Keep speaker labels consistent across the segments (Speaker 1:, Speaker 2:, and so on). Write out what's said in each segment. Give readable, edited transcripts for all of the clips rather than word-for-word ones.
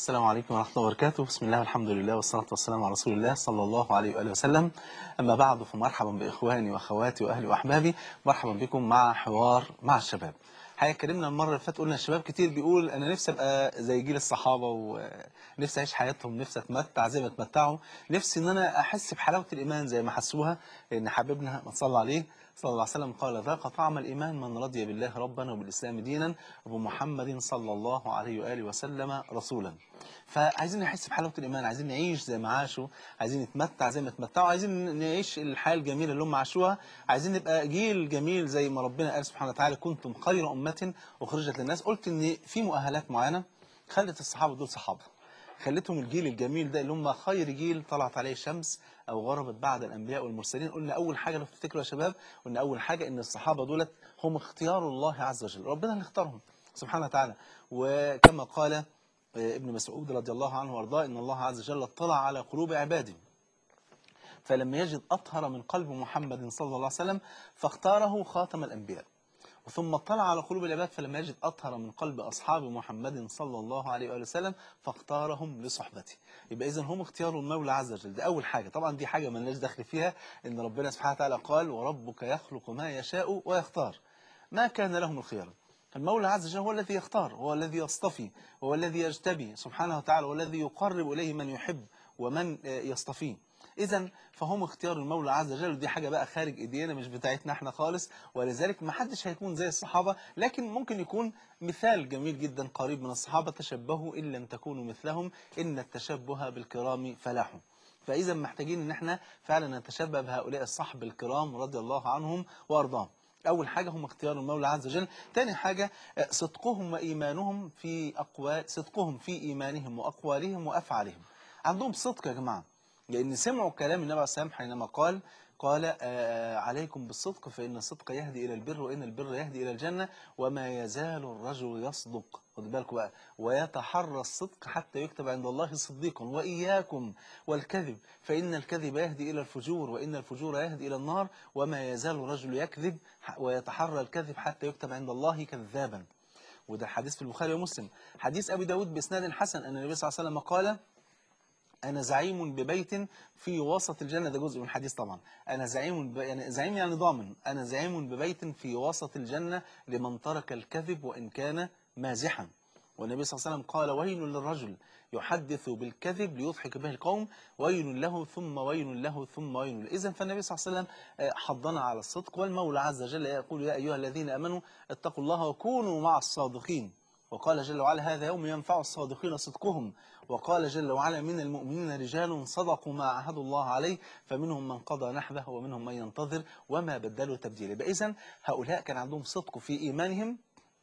Speaker 1: السلام عليكم ورحمة الله وبركاته. بسم الله والحمد لله والصلاة والسلام على رسول الله صلى الله عليه وآله وسلم. أما بعد، فمرحبا بإخواني وأخواتي وأهلي وأحبابي. مرحبا بكم مع حوار مع الشباب. حقيقة اتكلمنا المرة اللي فاتت، قلنا الشباب كتير بيقول أنا نفسي أبقى زي جيل الصحابة، ونفسي أعيش حياتهم، نفسي أتمتع زي ما اتمتعوا، نفسي إن أنا أحس بحلاوة الإيمان زي ما حسوها، لأن حبيبنا ما صلى عليه صلى الله عليه وسلم قال: ذاق طعم الإيمان من رضي بالله ربا وبالإسلام دينا وبمحمد صلى الله عليه وآله وسلم رسولا. فعايزين نحس بحلاوة الإيمان، عايزين نعيش زي ما عاشوا، عايزين نتمتع زي ما اتمتعوا، عايزين نعيش الحياة الجميلة اللي هم عاشوها، عايزين نبقى جيل جميل زي ما ربنا قال سبحانه وتعالى: كنتم خير أمة أخرجت للناس. قلت إن في مؤهلات معينة خلت الصحابة دول صحابة، خلتهم الجيل الجميل ده اللي هم خير جيل طلعت عليه الشمس أو غربت بعد الأنبياء والمرسلين. قلنا أول حاجة لو تفتكروا يا شباب، قلنا أول حاجة إن الصحابة دولت هم اختيار الله عز وجل، ربنا اللي اختارهم سبحانه وتعالى. وكما قال ابن مسعود رضي الله عنه وارضاه: إن الله عز وجل اطلع على قلوب عباده فلم يجد أطهر من قلب محمد صلى الله عليه وسلم فاختاره خاتم الأنبياء، ثم اطلع على قلوب العباد فلم يجد أطهر من قلب أصحاب محمد صلى الله عليه وآله وسلم فاختارهم لصحبته. يبقى إذن هم اختيار المولى عز وجل، ده أول حاجة. طبعا دي حاجة ما لناش دخل فيها، إن ربنا سبحانه وتعالى قال: وربك يخلق ما يشاء ويختار، ما كان لهم الخيار. المولى عز وجل هو الذي يختار، هو الذي يصطفي، هو الذي يجتبي سبحانه وتعالى، هو الذي يقرب إليه من يحب ومن يصطفيه. إذن فهم اختيار المولى عز وجل، ودي حاجة بقى خارج إيدينا، مش بتاعتنا احنا خالص، ولذلك ما حدش هيكون زي الصحابة، لكن ممكن يكون مثال جميل جدا قريب من الصحابة: تشبهوا إن لم تكونوا مثلهم إن التشبه بالكرام فلاح. فإذا محتاجين إن احنا فعلا نتشبه بهؤلاء الصحب الكرام رضي الله عنهم وأرضاهم. أول حاجة هم اختيار المولى عز وجل. تاني حاجة صدقهم وإيمانهم في أقوال، صدقهم في إيمانهم وأقوالهم وأفعالهم. عندهم صدق يا جماعة، لأن سمعوا كلام النبي عليه الصلاة والسلام حينما قال عليكم بالصدق فإن الصدق يهدي إلى البر وإن البر يهدي إلى الجنة وما يزال الرجل يصدق، خد بالكم بقى، ويتحرى الصدق حتى يكتب عند الله صديقا، وإياكم والكذب فإن الكذب يهدي إلى الفجور وإن الفجور يهدي إلى النار وما يزال الرجل يكذب ويتحرى الكذب حتى يكتب عند الله كذابا. وده حديث في البخاري ومسلم. حديث أبي داود بإسناد حسن أن النبي صلى الله عليه وسلم قال: أنا زعيم ببيت في وسط الجنة. ده جزء من الحديث طبعا. أنا زعيم يعني زعيم يعني ضامن. أنا زعيم ببيت في وسط الجنة لمن ترك الكذب وإن كان مازحا. والنبي صلى الله عليه وسلم قال: ويل للرجل يحدث بالكذب ليضحك به القوم، ويل له ثم ويل له ثم ويل له. إذن فالنبي صلى الله عليه وسلم حضنا على الصدق، والمولى عز وجل يقول: يا أيها الذين آمنوا اتقوا الله وكونوا مع الصادقين. وقال جل وعلا: هذا يوم ينفع الصادقين صدقهم. وقال جل وعلا: من المؤمنين رجال صدقوا ما عاهدوا الله عليه فمنهم من قضى نحبه ومنهم من ينتظر وما بدلوا تبديلا. إذن هؤلاء كان عندهم صدق في إيمانهم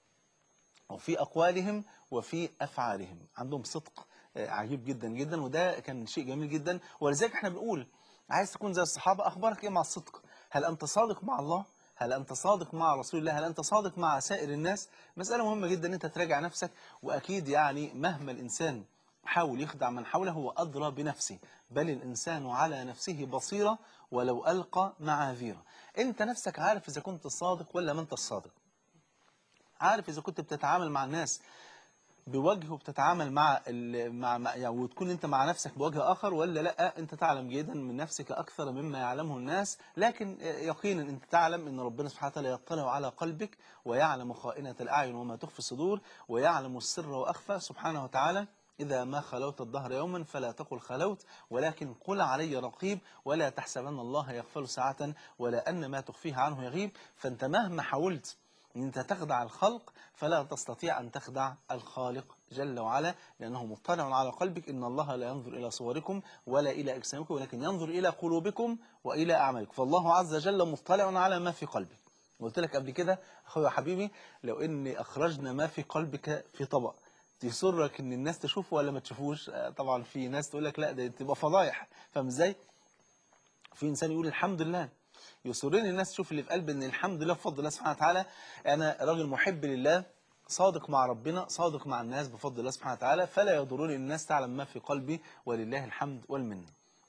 Speaker 1: وفي أقوالهم وفي أفعالهم، عندهم صدق عجيب جدا جدا، وده كان شيء جميل جدا. ولذلك احنا بنقول: عايز تكون زي الصحابة، أخبارك إيه مع الصدق؟ هل أنت صادق مع الله؟ هل أنت صادق مع رسول الله؟ هل أنت صادق مع سائر الناس؟ مسألة مهمة جدا أن أنت تراجع نفسك. وأكيد يعني مهما الإنسان حاول يخدع من حوله هو أدرى بنفسه، بل الإنسان على نفسه بصيرة ولو ألقى معاذيره. أنت نفسك عارف إذا كنت صادق ولا ما أنت الصادق، عارف إذا كنت بتتعامل مع الناس بوجه وبتتعامل يعني وتكون انت مع نفسك بوجه اخر ولا لا. انت تعلم جيدا من نفسك اكثر مما يعلمه الناس، لكن يقينا انت تعلم ان ربنا سبحانه وتعالى يطلع على قلبك ويعلم خائنة الاعين وما تخفي الصدور ويعلم السر واخفى سبحانه وتعالى. إذا ما خلوت الدهر يوما فلا تقل خلوت ولكن قل علي رقيب ولا تحسبن الله يغفل ساعة ولا أن ما تخفيه عنه يغيب. فأنت مهما حاولت إن أنت تخدع الخلق فلا تستطيع أن تخدع الخالق جل وعلا، لأنه مطلع على قلبك. إن الله لا ينظر إلى صوركم ولا إلى أجسامكم ولكن ينظر إلى قلوبكم وإلى أعمالكم. فالله عز وجل مطلع على ما في قلبك. قلت لك قبل كده أخويا حبيبي، لو إني أخرجنا ما في قلبك في طبق، تسرك إن الناس تشوفه ولا ما تشوفوش؟ طبعا في ناس تقول لك لا ده تبقى فضايح، فاهم إزاي؟ في إنسان يقول الحمد لله، يسرني الناس تشوف اللي في قلبي ان الحمد لله بفضل الله سبحانه وتعالى انا راجل محب لله، صادق مع ربنا، صادق مع الناس بفضل الله سبحانه وتعالى، فلا يضرني الناس تعلم ما في قلبي ولله الحمد والمنه.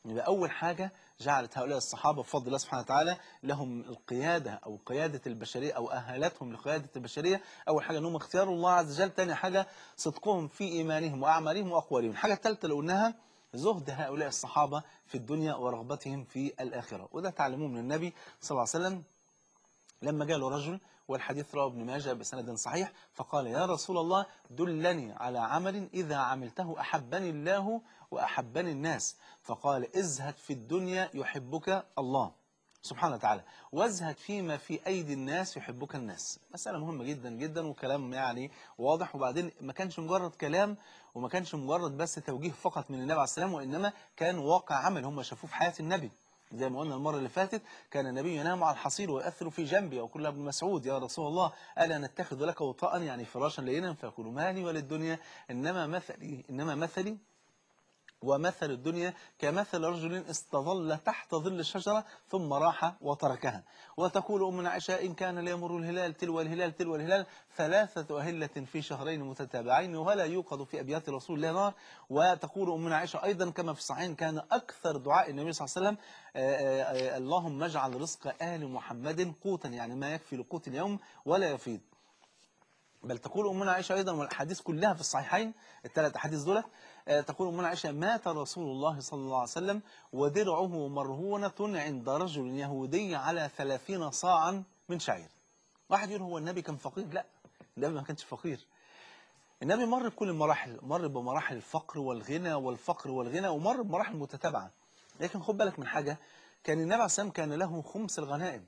Speaker 1: يبقى أول حاجة جعلت هؤلاء الصحابة بفضل الله سبحانه وتعالى لهم القيادة أو قيادة البشرية أو أهلتهم لقيادة البشرية. أول حاجة أنهم اختياروا الله عز وجل. تاني حاجة صدقهم في إيمانهم وأعمالهم وأقوالهم. الحاجة الثالثة اللي قلناها زهد هؤلاء الصحابة في الدنيا ورغبتهم في الآخرة، وده تعلموه من النبي صلى الله عليه وسلم لما جاء له رجل، والحديث رواه ابن ماجه بسند صحيح، فقال يا رسول الله دلني على عمل إذا عملته أحبني الله وأحبني الناس. فقال ازهد في الدنيا يحبك الله سبحانه وتعالى، وازهد فيما في أيدي الناس يحبك الناس. مسألة مهمة جدا جدا وكلام يعني واضح. وبعدين ما كانش مجرد كلام وما كانش مجرد بس توجيه فقط من النبي عليه السلام، وإنما كان واقع عمل هم شافوه في حياة النبي. زي ما قلنا المرة اللي فاتت كان النبي ينام على الحصير ويأثر في جنبي، وقل ابن مسعود يا رسول الله ألا نتخذ لك وطاء يعني فراشا لينا؟ فيقول مالي وللدنيا إنما مثلي ومثل الدنيا كمثل رجل استظل تحت ظل الشجرة ثم راح وتركها. وتقول أمنا عائشة إن كان ليمر الهلال تلو الهلال تلو الهلال 3 أهلة في شهرين متتابعين ولا يوقظ في أبيات رسول الله نار. وتقول أمنا عائشة أيضا كما في الصحيحين كان أكثر دعاء النبي صلى الله عليه وسلم اللهم اجعل رزق آل محمد قوتا، يعني ما يكفي لقوت اليوم ولا يفيد. بل تقول أمنا عائشة أيضا، والأحاديث كلها في الصحيحين ال3 أحاديث دولت، تقول أمنا عائشة مات رسول الله صلى الله عليه وسلم ودرعه مرهونة عند رجل يهودي على 30 صاعا من شعير. واحد يقول هو النبي كان فقير؟ لا، النبي ما كانش فقير. النبي مر بكل المراحل، مر بمراحل الفقر والغنى والفقر والغنى، ومر بمراحل متتابعة. لكن خد بالك من حاجة، كان النبي عليه الصلاة والسلام كان له خمس الغنائم،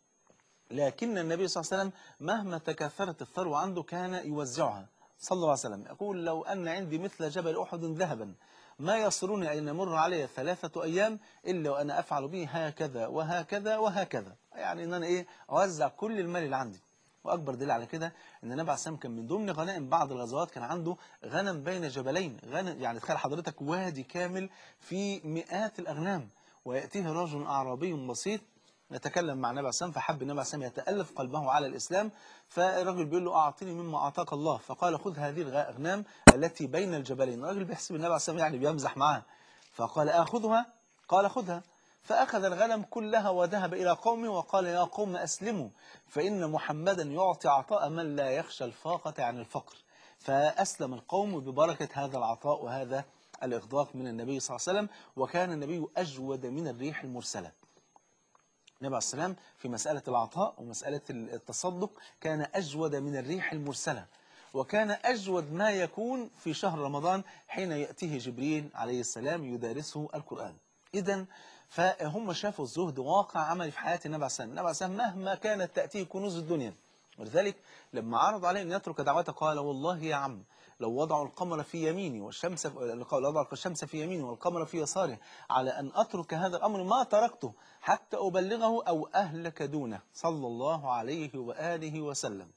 Speaker 1: لكن النبي صلى الله عليه وسلم مهما تكاثرت الثروة عنده كان يوزعها صلى الله عليه وسلم. يقول لو أن عندي مثل جبل أحد ذهبا ما يصرني أن يمر علي 3 أيام إلا وأنا أفعل به هكذا وهكذا وهكذا، يعني أن أنا أوزع كل المال اللي عندي. وأكبر دليل على كده أن النبي عليه الصلاة والسلام كان من ضمن غنائم بعض الغزوات كان عنده غنم بين جبلين، غنم يعني تخيل حضرتك وادي كامل في مئات الأغنام، ويأتيه رجل أعرابي بسيط يتكلم مع النبي عليه الصلاة والسلام، فحب النبي عليه الصلاة والسلام يتألف قلبه على الإسلام. فالرجل بيقول له أعطني مما أعطاك الله، فقال خذ هذه الأغنام التي بين الجبلين. الرجل بيحسب النبي عليه الصلاة والسلام يعني بيمزح معاه، فقال آخذها؟ قال خذها. فأخذ الغنم كلها وذهب إلى قومه وقال يا قوم أسلموا فإن محمدا يعطي عطاء من لا يخشى الفاقة عن الفقر. فأسلم القوم ببركة هذا العطاء وهذا الإغداق من النبي صلى الله عليه وسلم. وكان النبي أجود من الريح المرسلة. النبي عليه السلام في مسألة العطاء ومسألة التصدق كان أجود من الريح المرسلة، وكان أجود ما يكون في شهر رمضان حين يأتيه جبريل عليه السلام يدارسه القرآن. إذن فهم شافوا الزهد واقع عملي في حياة النبي عليه السلام. النبي عليه السلام مهما كانت تأتيه كنوز الدنيا، ولذلك لما عرض عليه أن يترك دعوته قال والله يا عم لو وضعوا القمر في يميني والشمس لو وضعوا الشمس في يميني والقمر في يساري على أن أترك هذا الأمر ما تركته حتى أبلغه أو أهلك دونه صلى الله عليه وآله وسلم.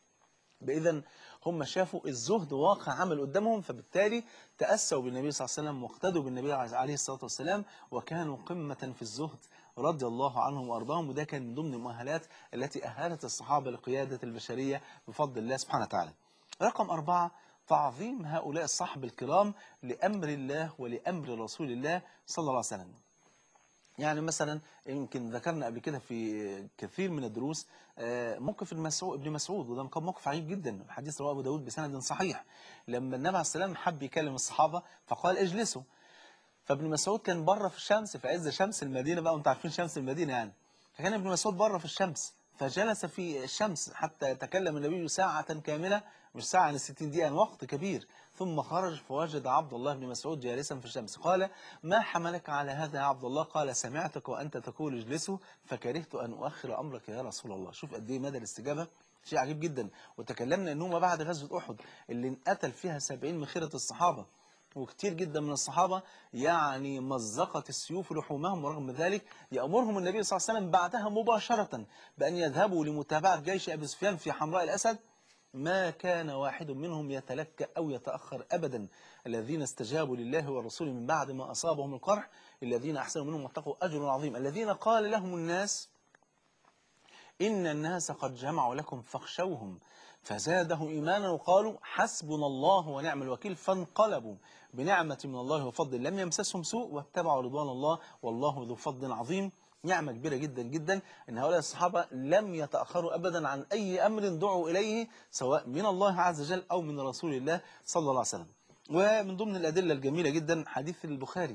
Speaker 1: بإذن هم شافوا الزهد واقع عمل قدامهم، فبالتالي تأسوا بالنبي صلى الله عليه وسلم واقتدوا بالنبي عليه الصلاة والسلام وكانوا قمة في الزهد رضي الله عنهم وأرضاهم. وده كان من ضمن المؤهلات التي أهلت الصحابة لقيادة البشرية بفضل الله سبحانه وتعالى. رقم 4 تعظيم هؤلاء الصحب الكرام لأمر الله ولأمر رسول الله صلى الله عليه وسلم. يعني مثلا يمكن ذكرنا قبل كده في كثير من الدروس موقف ابن مسعود، وده كان موقف عجيب جدا. الحديث رواه أبو داود بسند صحيح. لما النبي عليه السلام حب يكلم الصحابة فقال اجلسوا، فابن مسعود كان بره في الشمس في عز شمس المدينة بقى، وانتم عارفين شمس المدينة يعني. فكان ابن مسعود بره في الشمس فجلس في الشمس حتى تكلم النبي ساعة كاملة، مش ساعة يعني 60 دقيقة، وقت كبير. ثم خرج فوجد عبد الله بن مسعود جالسا في الشمس. قال ما حملك على هذا يا عبد الله؟ قال سمعتك وأنت تقول اجلسوا فكرهت أن أؤخر أمرك يا رسول الله. شوف قد ايه مدى الاستجابة، شيء عجيب جدا. وتكلمنا ان هم بعد غزوة أحد اللي انقتل فيها 70 من خيرة الصحابة، وكتير جدا من الصحابة يعني مزقت السيوف لحومهم، ورغم ذلك يأمرهم النبي صلى الله عليه وسلم بعدها مباشرة بأن يذهبوا لمتابعة جيش أبي سفيان في حمراء الأسد. ما كان واحد منهم يتلكأ أو يتأخر أبدا. الذين استجابوا لله ورسوله من بعد ما أصابهم القرح الذين أحسنوا منهم واتقوا أجر عظيم. الذين قال لهم الناس إن الناس قد جمعوا لكم فاخشوهم فزادهم إيمانا وقالوا حسبنا الله ونعم الوكيل، فانقلبوا بنعمة من الله وفضل لم يمسسهم سوء واتبعوا رضوان الله والله ذو فضل عظيم. نعمة كبيرة جدا جدا إن هؤلاء الصحابة لم يتأخروا أبدا عن أي أمر دعوا إليه، سواء من الله عز وجل أو من رسول الله صلى الله عليه وسلم. ومن ضمن الأدلة الجميلة جدا حديث البخاري،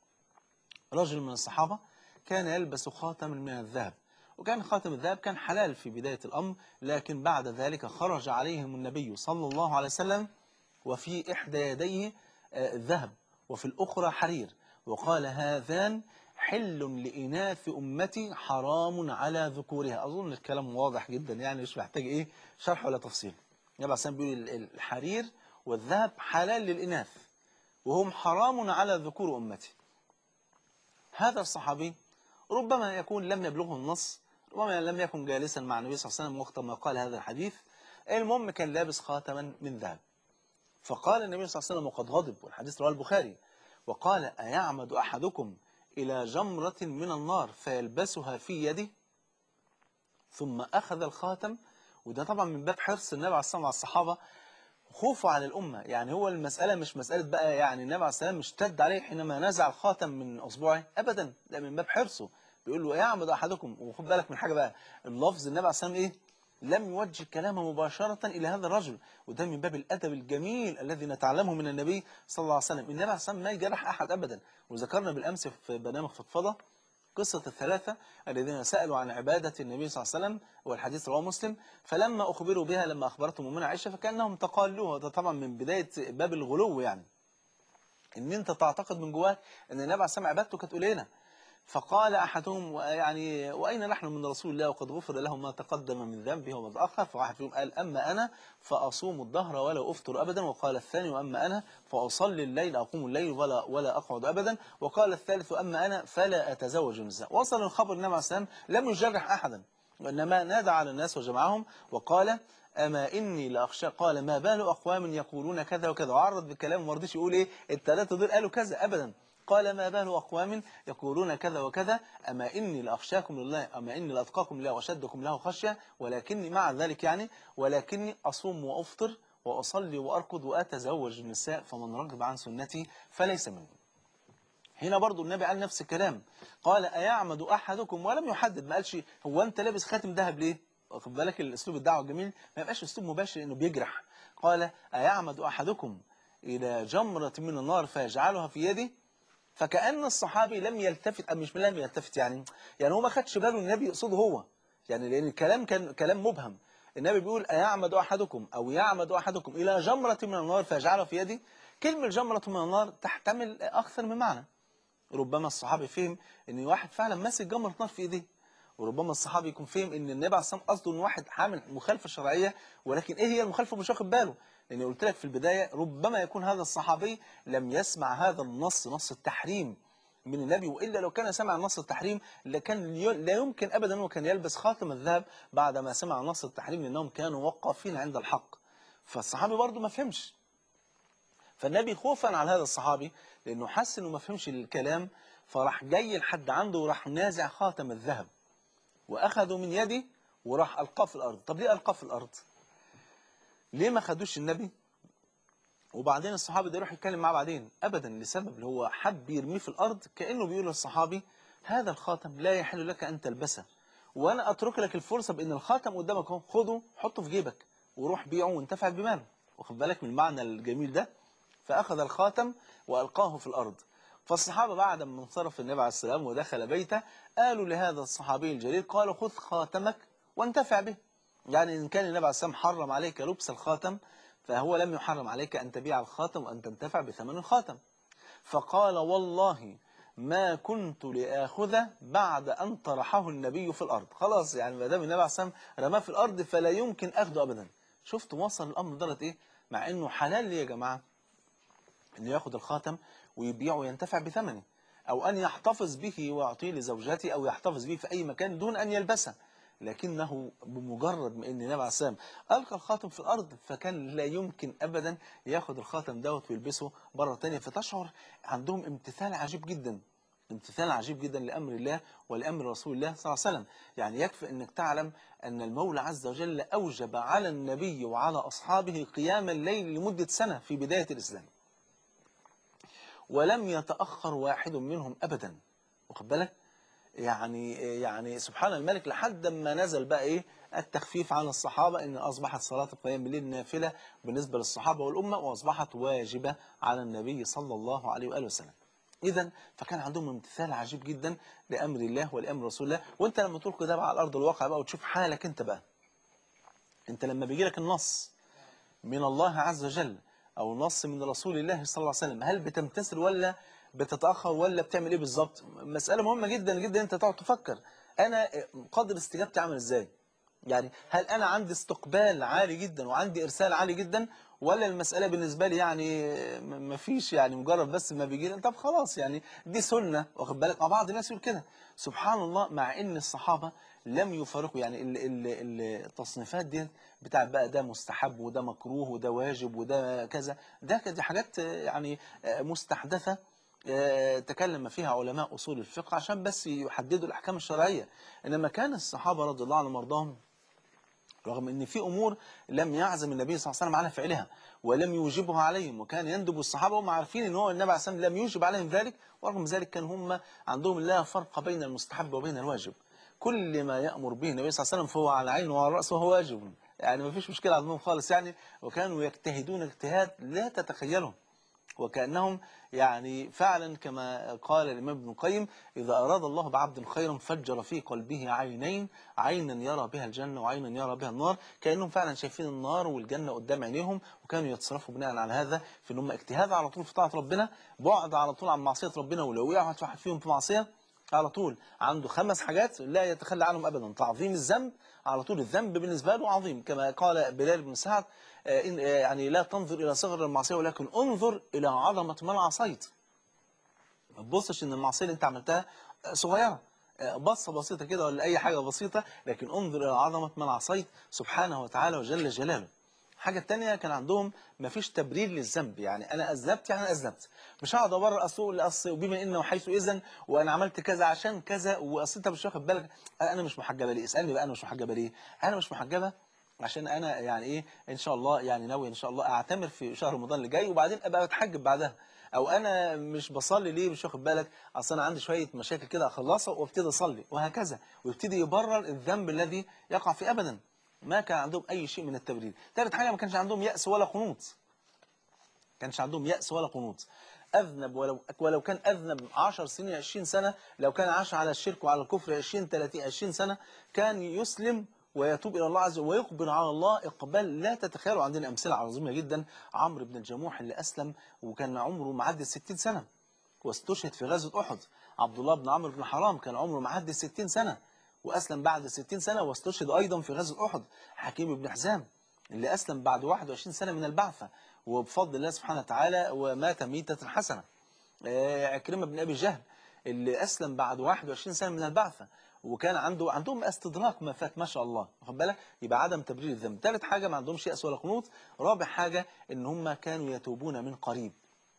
Speaker 1: رجل من الصحابة كان يلبس خاتما من الذهب، وكان خاتم الذهب كان حلال في بداية الأمر، لكن بعد ذلك خرج عليهم النبي صلى الله عليه وسلم وفي إحدى يديه ذهب وفي الأخرى حرير، وقال هذان حل لإناث أمتي حرام على ذكورها. أظن الكلام واضح جدا، يعني مش محتاج إيه شرح ولا تفصيل. النبي عليه الصلاة والسلام بيقول الحرير والذهب حلال للإناث وهم حرام على ذكور أمتي. هذا الصحابي ربما يكون لم يبلغه النص، ربما لم يكن جالسا مع النبي صلى الله عليه وسلم وقت ما قال هذا الحديث، المهم كان لابس خاتما من ذهب. فقال النبي صلى الله عليه وسلم وقد غضب، والحديث رواه البخاري، وقال أيعمد أحدكم إلى جمرة من النار فيلبسها في يده؟ ثم أخذ الخاتم. وده طبعا من باب حرص النبي عليه الصلاة والسلام على الصحابة، خوفه على الأمة. يعني هو المسألة مش مسألة بقى يعني النبي عليه السلام مش اشتد عليه حينما نزع الخاتم من أصبعه أبدا، ده من باب حرصه. بيقول له يعمد أحدكم، وخد بالك من حاجة بقى، اللفظ النبي عليه السلام إيه؟ لم يوجه كلامه مباشرة إلى هذا الرجل، وده من باب الأدب الجميل الذي نتعلمه من النبي صلى الله عليه وسلم. النبي عليه السلام ما يجرح أحد أبدا. وذكرنا بالأمس في برنامج فضفضة قصة الثلاثة الذين سألوا عن عبادة النبي صلى الله عليه وسلم، والحديث رواه مسلم، فلما أخبروا بها لما أخبرتهم أمنا عائشة فكأنهم تقالوها. ده طبعا من بداية باب الغلو، يعني إن أنت تعتقد من جواك أن النبي عليه السلام عبادته كانت قليلة. فقال أحدهم يعني وأين نحن من رسول الله وقد غفر له ما تقدم من ذنبه وما تأخر؟ فواحد فيهم قال أما أنا فأصوم الدهر ولا أفطر أبدا. وقال الثاني وأما أنا فأصلي الليل أقوم الليل ولا أقعد أبدا. وقال الثالث أما أنا فلا أتزوج النساء. وصل الخبر النبي عليه السلام لم يجرح أحدا، وإنما نادى على الناس وجمعهم وقال أما إني لأخشى، قال ما بال أقوام يقولون كذا وكذا، وعرض بالكلام وما رضيش يقول إيه الثلاثة دول قالوا كذا أبدا. قال ما بال أقوام يقولون كذا وكذا أما إني لأخشاكم لله أما إني لأتقاكم لله وأشدكم له خشية، ولكني مع ذلك يعني ولكني أصوم وأفطر وأصلي وأركض وأتزوج النساء فمن رغب عن سنتي فليس مني. هنا برضو النبي قال نفس الكلام، قال أيعمد أحدكم، ولم يحدد، ما قالش هو أنت لابس خاتم ذهب ليه؟ واخد بالك الأسلوب الدعوة الجميل ما يبقاش أسلوب مباشر إنه بيجرح. قال أيعمد أحدكم إلى جمرة من النار فيجعلها في يده؟ فكأن الصحابي لم يلتفت، أو مش لم يلتفت، يعني هو ما خدش باله النبي يقصده هو، يعني لأن الكلام كان كلام مبهم. النبي بيقول أيعمد أحدكم أو يعمد أحدكم إلى جمرة من النار فيجعلها في يدي. كلمة جمرة من النار تحتمل أكثر من معنى. ربما الصحابي فهم ان واحد فعلا ماسك جمرة نار في ايديه، وربما الصحابي يكون فهم ان النبي عليه الصلاه والسلام قصده ان واحد عامل مخالفه شرعيه، ولكن ايه هي المخالفه مش واخد باله. لان قلت لك في البدايه ربما يكون هذا الصحابي لم يسمع هذا النص، نص التحريم من النبي، والا لو كان سمع نص التحريم لكان لا يمكن ابدا انه كان يلبس خاتم الذهب بعد ما سمع نص التحريم، لانهم كانوا وقافين عند الحق. فالصحابي برضه ما فهمش، فالنبي خوفا على هذا الصحابي لأنه حس أنه ما فهمش الكلام، فراح جاي لحد عنده وراح نازع خاتم الذهب وأخذه من يدي وراح ألقاه في الأرض. طب ليه ألقاه في الأرض؟ ليه ما خدوش النبي وبعدين الصحابي ده يروح يتكلم معاه بعدين؟ أبدا، لسبب اللي هو حب يرميه في الأرض، كأنه بيقول للصحابي هذا الخاتم لا يحل لك أن تلبسه، وأنا أترك لك الفرصة بأن الخاتم قدامك اهو، خده حطه في جيبك وروح بيعه وانتفع بماله. واخد بالك من المعنى الجميل ده؟ فأخذ الخاتم وألقاه في الأرض. فالصحابة بعد ما انصرف النبي عليه السلام ودخل بيته قالوا لهذا الصحابي الجليل، قالوا خذ خاتمك وانتفع به. يعني إن كان النبي عليه السلام حرم عليك لبس الخاتم، فهو لم يحرم عليك أن تبيع الخاتم وأن تنتفع بثمن الخاتم. فقال والله ما كنت لآخذه بعد أن طرحه النبي في الأرض. خلاص، يعني ما دام النبي عليه السلام رماه في الأرض فلا يمكن أخذه أبدا. شفت وصل الأمر درجة إيه؟ مع إنه حلال لي يا جماعة أن يأخذ الخاتم ويبيعه وينتفع بثمنه، أو أن يحتفظ به ويعطيه لزوجته أو يحتفظ به في أي مكان دون أن يلبسه، لكنه بمجرد ما أن النبي عليه السلام ألقى الخاتم في الأرض فكان لا يمكن أبدا يأخذ الخاتم دوت ويلبسه مرة تانية. فتشعر عندهم امتثال عجيب جدا. امتثال عجيب جدا لأمر الله ولأمر رسول الله صلى الله عليه وسلم. يعني يكفي أنك تعلم أن المولى عز وجل أوجب على النبي وعلى أصحابه قيام الليل لمدة سنة في بداية الإسلام، ولم يتأخر واحد منهم أبدا. واخد بالك؟ يعني سبحان الملك، لحد ما نزل بقى ايه التخفيف على الصحابة، ان اصبحت صلاة القيام الليل نافلة بالنسبة للصحابة والأمة، واصبحت واجبة على النبي صلى الله عليه وآله وسلم. اذا فكان عندهم امتثال عجيب جدا لأمر الله ولأمر رسول الله. وانت لما تلقي ده بقى على أرض الواقع بقى وتشوف حالك انت بقى، انت لما بيجي لك النص من الله عز وجل أو نص من رسول الله صلى الله عليه وسلم، هل بتمتثل ولا بتتأخر ولا بتعمل إيه بالظبط؟ مسألة مهمة جدا جدا، أنت تقعد تفكر أنا قدر استجابتي عامل إزاي؟ يعني هل أنا عندي استقبال عالي جدا وعندي إرسال عالي جدا، ولا المسألة بالنسبة لي يعني مفيش، يعني مجرد بس ما بيجي لي طب خلاص يعني دي سنة، واخد بالك؟ بعض الناس يقول كده. سبحان الله، مع إن الصحابة لم يفارقوا يعني التصنيفات دي بتاعت بقى ده مستحب وده مكروه وده واجب وده كذا، دي حاجات يعني مستحدثة تكلم فيها علماء أصول الفقه عشان بس يحددوا الأحكام الشرعية. إنما كان الصحابة رضي الله عنهم وارضاهم رغم ان في امور لم يعزم النبي صلى الله عليه وسلم على فعلها ولم يوجبها عليهم، وكان يندب الصحابه وهم عارفين ان هو النبي عليه الصلاه والسلام لم يوجب عليهم ذلك، ورغم ذلك كان هم عندهم لا فرق بين المستحب وبين الواجب. كل ما يأمر به النبي صلى الله عليه وسلم فهو على عينه وعلى رأسه وهو واجب، يعني ما فيش مشكله عندهم خالص يعني. وكانوا يجتهدون اجتهاد لا تتخيله، وكأنهم يعني فعلا كما قال الإمام ابن القيم: إذا أراد الله بعبد خيرا فجر في قلبه عينين، عينا يرى بها الجنة وعينا يرى بها النار. كأنهم فعلا شايفين النار والجنة قدام عينيهم، وكانوا يتصرفوا بناء على هذا في أنهم اجتهاد على طول في طاعة ربنا، بعد على طول عن معصية ربنا. ولو وقع واحد فيهم في معصية على طول عنده 5 حاجات لا يتخلى عنهم أبدا: تعظيم الذنب، على طول الذنب بالنسبة له عظيم، كما قال بلال بن سعد يعني لا تنظر إلى صغر المعصية ولكن انظر إلى عظمة من عصيت. ما تبصش إن المعصية اللي أنت عملتها صغيرة، بصة بسيطة كده ولا أي حاجة بسيطة، لكن انظر إلى عظمة من عصيت سبحانه وتعالى وجل جلاله. الحاجة التانية كان عندهم مفيش تبرير للذنب، يعني أنا أذنبت يعني أنا أذنبت، مش هقعد أبرر أسوء لأصل وبما إن وحيث إذن وأنا عملت كذا عشان كذا، وأصل أنت مش واخد بالك أنا مش محجبة ليه؟ اسألني بقى أنا مش محجبة ليه؟ أنا مش محجبة عشان أنا يعني إيه إن شاء الله يعني ناوي إن شاء الله أعتمر في شهر رمضان اللي جاي وبعدين أبقى أتحجب بعدها. أو أنا مش بصلي ليه؟ مش واخد بالك أصل أنا عندي شوية مشاكل كده أخلصها وابتدي أصلي، وهكذا، ويبتدي يبرر الذنب الذي يقع فيه. أبدا ما كان عندهم أي شيء من التبرير. ثالث حاجة، ما كانش عندهم يأس ولا قنوط، كانش عندهم يأس ولا قنوط. أذنب ولو كان أذنب 10 سنين 20 سنة، لو كان عاش على الشرك وعلى الكفر 20 30 20 سنة، كان يسلم ويتوب إلى الله عز وجل ويقبل على الله إقبال لا تتخيلوا. عندنا أمثلة عظيمة جدا: عمرو بن الجموح اللي أسلم وكان عمره معدي 60 سنة واستشهد في غزوة أحد. عبد الله بن عمرو بن حرام كان عمره معدي 60 سنة وأسلم بعد 60 سنة واستشهد أيضا في غزوة أحد. حكيم بن حزام اللي أسلم بعد 21 سنة من البعثة وبفضل الله سبحانه وتعالى ومات ميتة حسنة. عكرمة بن أبي جهل اللي أسلم بعد 21 سنة من البعثة وكان عندهم استدراك ما فات، ما شاء الله، واخد بالك؟ يبقى عدم تبرير الذنب. ثالث حاجة ما عندهمش يأس ولا قنوط. رابع حاجة إن هم كانوا يتوبون من قريب.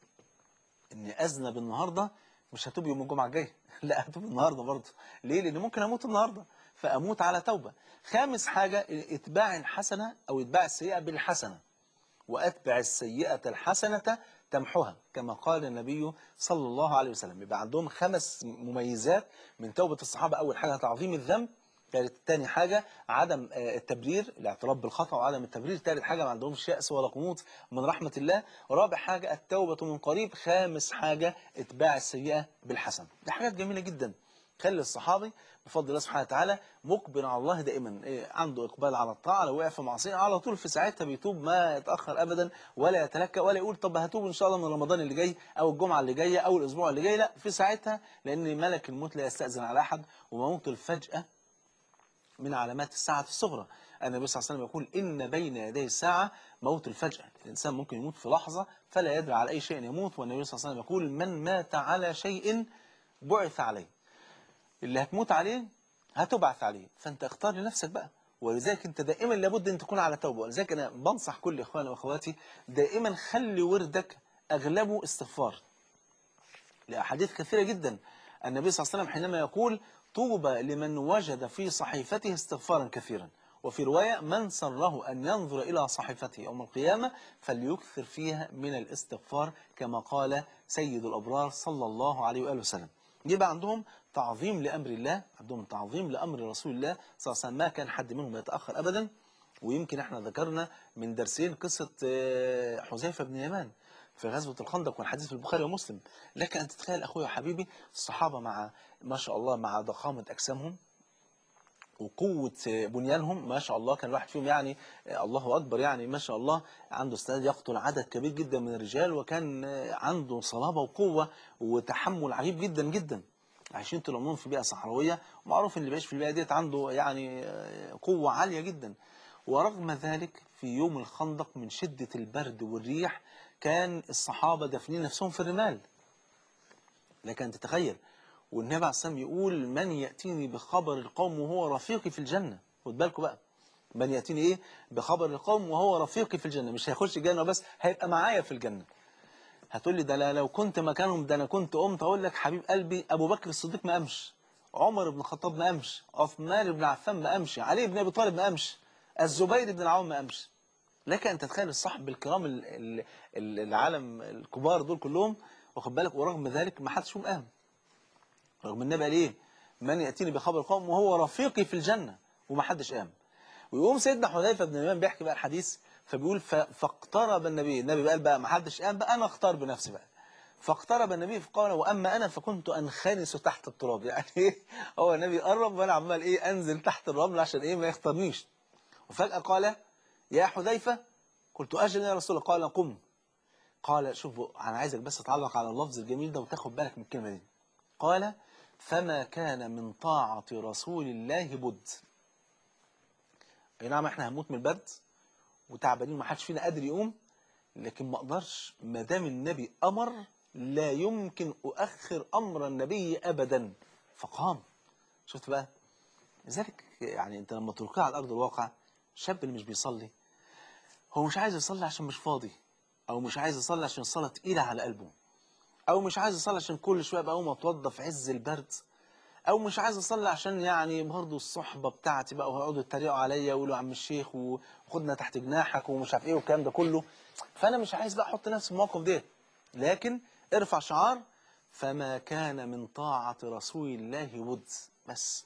Speaker 1: إني أذنب النهاردة مش هتوب يوم الجمعة الجاية لا، هتوب النهاردة برضه. ليه؟ لأن ممكن أموت النهاردة فأموت على توبة. خامس حاجة إتباع الحسنة أو إتباع السيئة بالحسنة، وأتبع السيئة الحسنة تمحها، كما قال النبي صلى الله عليه وسلم. يبقى عندهم 5 مميزات من توبة الصحابة: أول حاجة تعظيم الذنب، تاني حاجة عدم التبرير، الاعتراف بالخطأ وعدم التبرير، ثالث حاجة ما عندهمش يأس ولا قنوط من رحمة الله، رابع حاجة التوبة من قريب، خامس حاجة اتباع السيئة بالحسن. دي حاجات جميلة جدا خلي الصحابي بفضل الله سبحانه وتعالى مقبل على الله دائما، عنده إقبال على الطاعة. لو وقع في معصية على طول في ساعتها بيتوب، ما يتأخر أبدا ولا يتلكى ولا يقول طب هتوب إن شاء الله من رمضان اللي جاي أو الجمعة اللي جاية أو الأسبوع اللي جاي. لا، في ساعتها، لأن ملك الموت لا يستأذن على أحد، وموت الفجأة من علامات الساعة الصغرى. النبي صلى الله عليه وسلم يقول إن بين يدي الساعة موت الفجأة. الإنسان ممكن يموت في لحظة فلا يدري على أي شيء يموت. والنبي صلى الله عليه وسلم يقول من مات على شيء بعث عليه. اللي هتموت عليه هتبعث عليه، فأنت اختار لنفسك بقى. ولذلك أنت دائما لابد أن تكون على توبة. ولذلك أنا بنصح كل إخواني وأخواتي دائما خلي وردك أغلبه استغفار، لأحاديث كثيرة جدا النبي صلى الله عليه وسلم حينما يقول طوبى لمن وجد في صحيفته استغفارا كثيرا، وفي رواية من سره أن ينظر إلى صحيفته يوم القيامة فليكثر فيها من الاستغفار كما قال سيد الأبرار صلى الله عليه وآله وسلم. يبقى عندهم تعظيم لأمر الله، عندهم تعظيم لأمر رسول الله صلى الله عليه وسلم، ما كان حد منهم يتأخر أبدا. ويمكن احنا ذكرنا من درسين قصة حذيفة بن يمان في غزوة الخندق، والحديث في البخاري ومسلم. لك أن تتخيل أخويا وحبيبي الصحابة مع ما شاء الله مع ضخامة أجسامهم وقوة بنيانهم ما شاء الله، كان الواحد فيهم يعني الله أكبر يعني ما شاء الله عنده استعداد يقتل عدد كبير جدا من الرجال، وكان عنده صلابة وقوة وتحمل عجيب جدا جدا. عايشين طول عمرهم في بيئة صحراوية، ومعروف ان اللي بيعيش في البيئة ديت عنده يعني قوة عالية جدا. ورغم ذلك في يوم الخندق من شدة البرد والريح كان الصحابة دافنين نفسهم في الرمال. لك أن تتخيل. والنبي عليه الصلاة والسلام يقول من يأتيني بخبر القوم وهو رفيقي في الجنة. خد بالكم بقى، من يأتيني إيه بخبر القوم وهو رفيقي في الجنة، مش هيخش الجنة بس، هيبقى معايا في الجنة. هتقول لي ده لو كنت مكانهم ده أنا كنت قمت. أقول لك حبيب قلبي، أبو بكر الصديق ما قامش، عمر بن الخطاب ما قامش، عثمان بن عفان ما قامش، علي بن أبي طالب ما قامش، الزبير بن العوام ما قامش. لك أن تتخيل الصحب الكرام العالم الكبار دول كلهم، واخد بالك، ورغم ذلك ما حدش فيهم قام. رغم النبي قال ايه من يأتيني بخبر القوم وهو رفيقي في الجنة، وما حدش قام. ويقوم سيدنا حذيفة بن اليمان بيحكي بقى الحديث، فبيقول فاقترب النبي قال بقى ما حدش قام بقى، انا اختار بنفسي بقى. فاقترب النبي فقال واما انا فكنت انخنس تحت التراب. يعني ايه، هو النبي قرب وانا عمال ايه انزل تحت الرمل عشان ايه ما يختارنيش. وفجأة قال يا حذيفة، قلت اجل يا رسول الله، قال قم. قال شوفوا انا عايزك بس تتعلق على اللفظ الجميل ده وتاخد بالك من الكلمة دي. قال فما كان من طاعة رسول الله بد. اي نعم احنا هنموت من البرد وتعبانين ما حدش فينا قادر يقوم، لكن ما اقدرش ما دام النبي امر لا يمكن اؤخر امر النبي ابدا. فقام. شفت بقى؟ لذلك يعني انت لما تلقاه على ارض الواقع، الشاب اللي مش بيصلي هو مش عايز يصلي عشان مش فاضي، او مش عايز يصلي عشان الصلاه تقيله على قلبه، او مش عايز يصلي عشان كل شويه بقوم اتوضى في عز البرد، او مش عايز اصلي عشان يعني برضه الصحبه بتاعتي بقى وهيقعدوا يتريقوا عليا ويقولوا يا عم الشيخ وخدنا تحت جناحك ومش عارف ايه والكلام ده كله. فانا مش عايز بقى احط نفسي في الموقف ده، لكن ارفع شعار فما كان من طاعه رسول الله ود. بس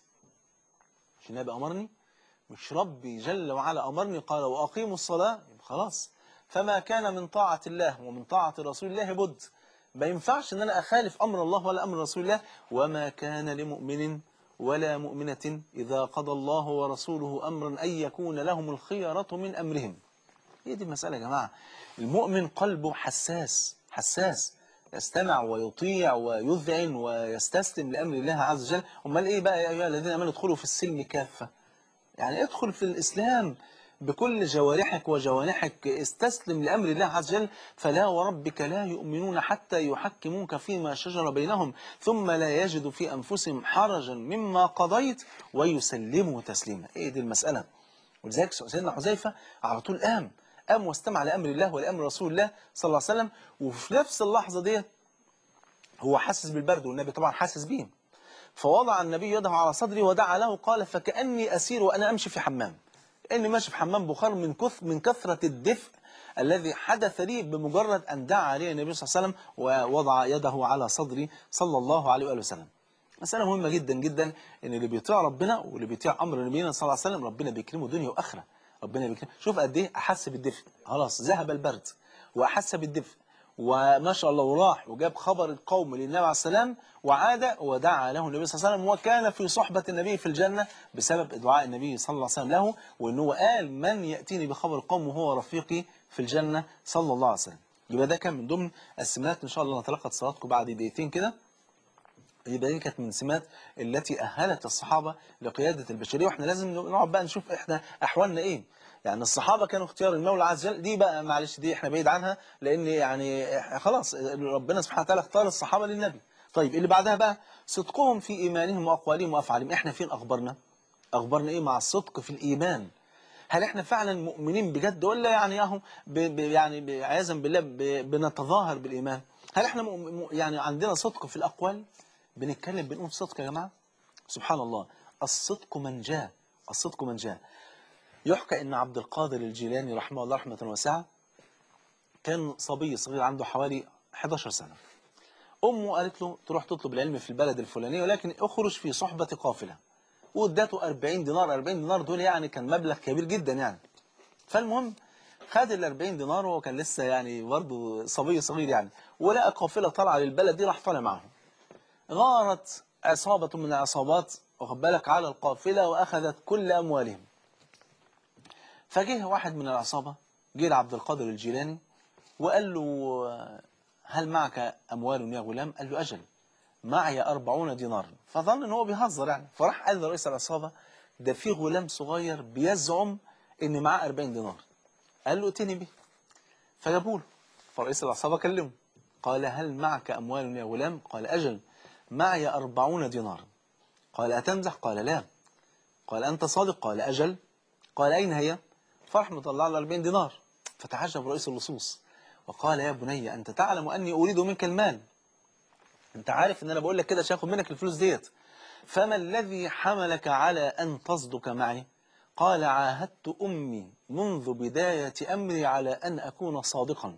Speaker 1: مش النبي امرني، مش ربي جل وعلا امرني قال واقيموا الصلاه، يبقى خلاص. فما كان من طاعه الله ومن طاعه رسول الله بد. ما ينفعش ان انا اخالف امر الله ولا امر رسول الله. وما كان لمؤمن ولا مؤمنة إذا قضى الله ورسوله أمرا أن يكون لهم الخيرة من أمرهم. هي دي المسألة يا جماعة. المؤمن قلبه حساس حساس، يستمع ويطيع ويذعن ويستسلم لأمر الله عز وجل. أمال إيه بقى يا أيها الذين آمنوا ادخلوا في السلم كافة، يعني ادخل في الإسلام بكل جوارحك وجوانحك، استسلم لأمر الله عز وجل. فلا وربك لا يؤمنون حتى يحكموك فيما شجر بينهم ثم لا يجدوا في أنفسهم حرجا مما قضيت ويسلموا تسليما. ايه دي المسألة. ولذلك سيدنا حذيفة على طول قام واستمع لأمر الله ولأمر رسول الله صلى الله عليه وسلم. وفي نفس اللحظة دي هو حاسس بالبرد، والنبي طبعا حاسس بيه. فوضع النبي يده على صدري ودعا له، قال فكأني أسير وأنا أمشي في حمام، كأني ماشي في حمام بخار من كثرة الدفء الذي حدث لي بمجرد أن دعا لي النبي صلى الله عليه وسلم ووضع يده على صدري صلى الله عليه وآله وسلم. مسألة مهمة جدا جدا، إن اللي بيطيع ربنا واللي بيطيع أمر نبينا صلى الله عليه وسلم ربنا بيكرمه دنيا وآخرة. ربنا بيكرمه. شوف قد إيه أحس بالدفء، خلاص ذهب البرد وأحس بالدفء وما شاء الله، وراح وجاب خبر القوم للنبي عليه السلام وعاد ودعا له النبي صلى الله عليه وسلم، وكان في صحبة النبي في الجنة بسبب دعاء النبي صلى الله عليه وسلم له، وأنه قال من يأتيني بخبر القوم وهو رفيقي في الجنة صلى الله عليه وسلم. يبقى ده كان من ضمن السمات. إن شاء الله نتلقى اتصالاتكم بعد دقيقتين كده. يبقى دي كانت من السمات التي أهلت الصحابة لقيادة البشرية، وإحنا لازم نقعد بقى نشوف إحنا أحوالنا إيه. يعني الصحابة كانوا اختيار المولى عز وجل، دي بقى معلش دي إحنا بعيد عنها، لأن يعني خلاص ربنا سبحانه وتعالى اختار الصحابة للنبي. طيب اللي بعدها بقى صدقهم في إيمانهم وأقوالهم وأفعالهم. إحنا فين أخبارنا؟ أخبارنا إيه مع الصدق في الإيمان؟ هل إحنا فعلا مؤمنين بجد، ولا يعني أهو يعني عياذا بالله بنتظاهر بالإيمان؟ هل إحنا يعني عندنا صدق في الأقوال؟ بنتكلم بنقول صدق يا جماعة. سبحان الله، الصدق منجاة، الصدق منجاة. يحكى ان عبد القادر الجيلاني رحمه الله رحمة واسعة كان صبي صغير عنده حوالي 11 سنة. أمه قالت له تروح تطلب العلم في البلد الفلانية، ولكن اخرج في صحبة قافلة، وادته 40 دينار. 40 دينار دول يعني كان مبلغ كبير جدا يعني. فالمهم خد ال 40 دينار وهو كان لسه يعني برضه صبي صغير يعني، ولقى قافلة طالعة للبلد دي، راح طالع معاهم. غارت عصابة من العصابات واخد بالك على القافلة وأخذت كل أموالهم. فجه واحد من العصابة جه لعبد القادر الجيلاني وقال له هل معك أموال يا غلام؟ قال له أجل، معي 40 دينار. فظن ان هو بيهزر يعني، فراح قال لرئيس العصابة ده في غلام صغير بيزعم ان معاه 40 دينار. قال له ائتني به. فجابوا له. فرئيس العصابة كلمه قال هل معك أموال يا غلام؟ قال أجل، معي 40 دينار. قال أتمزح؟ قال لا. قال أنت صادق؟ قال أجل. قال أين هي؟ فراح مطلع له 40 دينار. فتعجب رئيس اللصوص وقال يا بني أنت تعلم أني أريد منك المال، أنت عارف أن أنا بقول لك كده عشان أخد منك الفلوس ديت، فما الذي حملك على أن تصدق معي؟ قال عاهدت أمي منذ بداية أمري على أن أكون صادقا،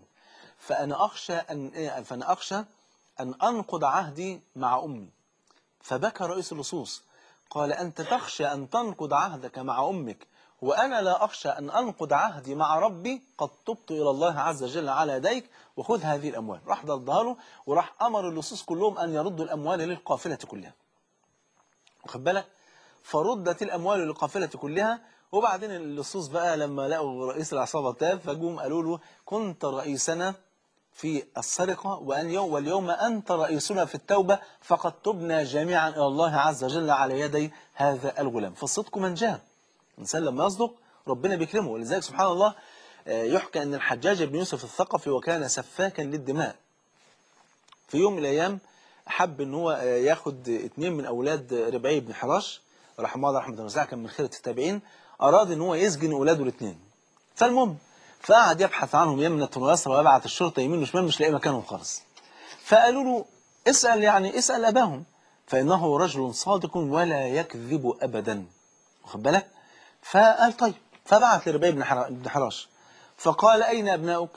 Speaker 1: فأنا أخشى أن أنقض عهدي مع أمي. فبكى رئيس اللصوص قال أنت تخشى أن تنقض عهدك مع أمك وأنا لا أخشى أن أنقض عهدي مع ربي، قد تبت إلى الله عز وجل على يديك وخذ هذه الأموال. راح ضدها له وراح أمر اللصوص كلهم أن يردوا الأموال للقافلة كلها، واخد بالك؟ فردت الأموال للقافلة كلها. وبعدين اللصوص بقى لما لقوا رئيس العصابة تاب فجوم قالوا له كنت رئيسنا في السرقة واليوم أنت رئيسنا في التوبة، فقد تبنا جميعا إلى الله عز وجل على يدي هذا الغلام. فالصدق منجاه، الإنسان لما يصدق ربنا بيكرمه. ولذلك سبحان الله يحكى أن الحجاج بن يوسف الثقفي وكان سفاكا للدماء، في يوم من الأيام حب ان هو ياخد 2 من أولاد ربعي بن حراش رحمه الله رحمة واسعة، كان من خيرة التابعين، أراد ان هو يسجن أولاده الاثنين. فالمهم فقعد يبحث عنهم يمنة ويسرى ويبعث الشرطة يمين وشمال مش لاقي مكانهم خالص. فقالوا له اسأل أباهم فإنه رجل صادق ولا يكذب أبدا، واخد بالك؟ فقال طيب، فبعث لربعي بن حراش فقال أين أبناؤك؟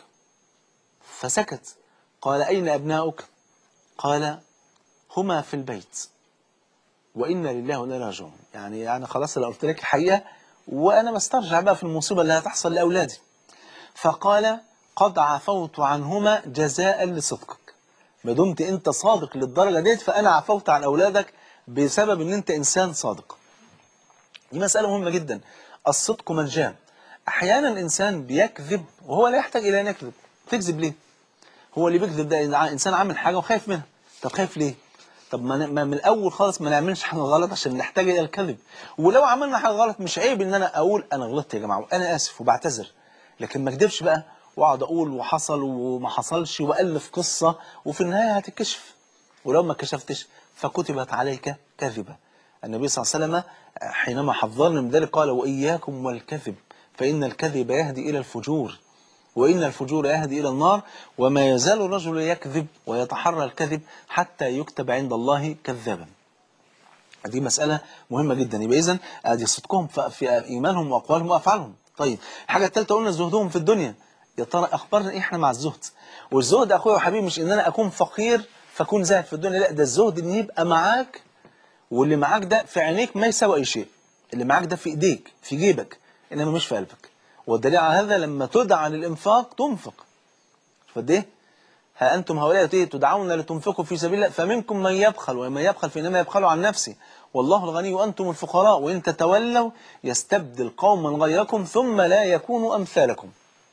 Speaker 1: فسكت. قال أين أبناؤك؟ قال هما في البيت وإنا لله وإنا إليه راجعون. يعني أنا خلاص اللي قلت لك الحقيقة وأنا بسترجع بقى في المصيبة اللي هتحصل لأولادي. فقال قد عفوت عنهما جزاء لصدقك، ما دمت أنت صادق للدرجة ديت فأنا عفوت عن أولادك بسبب أن أنت إنسان صادق. دي مسألة مهمة جدا، الصدق منجاه. أحيانا الإنسان بيكذب وهو لا يحتاج إلى أن يكذب. تكذب ليه؟ هو اللي بيكذب ده إنسان عامل حاجة وخايف منها. طب خايف ليه؟ طب ما من الأول خالص ما نعملش حاجة غلط عشان نحتاج إلى الكذب. ولو عملنا حاجة غلط مش عيب إن أنا أقول أنا غلطت يا جماعة وأنا آسف وبعتذر، لكن ما أكذبش بقى وأقعد أقول وحصل وما حصلش وألف قصة وفي النهاية هتتكشف، ولو ما كشفتش فكتبت عليك كذبة. النبي صلى الله عليه وسلم حينما حذرنا من ذلك قال وإياكم والكذب فإن الكذب يهدي إلى الفجور وإن الفجور يهدي إلى النار وما يزال الرجل يكذب ويتحرى الكذب حتى يكتب عند الله كذابا. دي مسألة مهمة جدا. يبقى إذن دي صدقهم في إيمانهم وأقوالهم وأفعالهم. طيب الحاجة الثالثة قلنا زهدهم في الدنيا. يا ترى أخبرنا إيه إحنا مع الزهد؟ والزهد أخويا وحبيبي مش إن أنا أكون فقير فأكون زاهد في الدنيا، لا، ده الزهد إن يبقى معاك واللي معاك ده في عينيك ما يساوي أي شيء، اللي معاك ده في إيديك في جيبك إنما مش في قلبك. والدليل على هذا لما تدعى للإنفاق تنفق. فقد إيه؟ ها أنتم هؤلاء تدعون لتنفقوا في سبيل الله فمنكم من يبخل ومن يبخل فإنما يبخل عن نفسه والله الغني وأنتم الفقراء وإن تتولوا يستبدل قوما غيركم ثم لا يكونوا أمثالكم.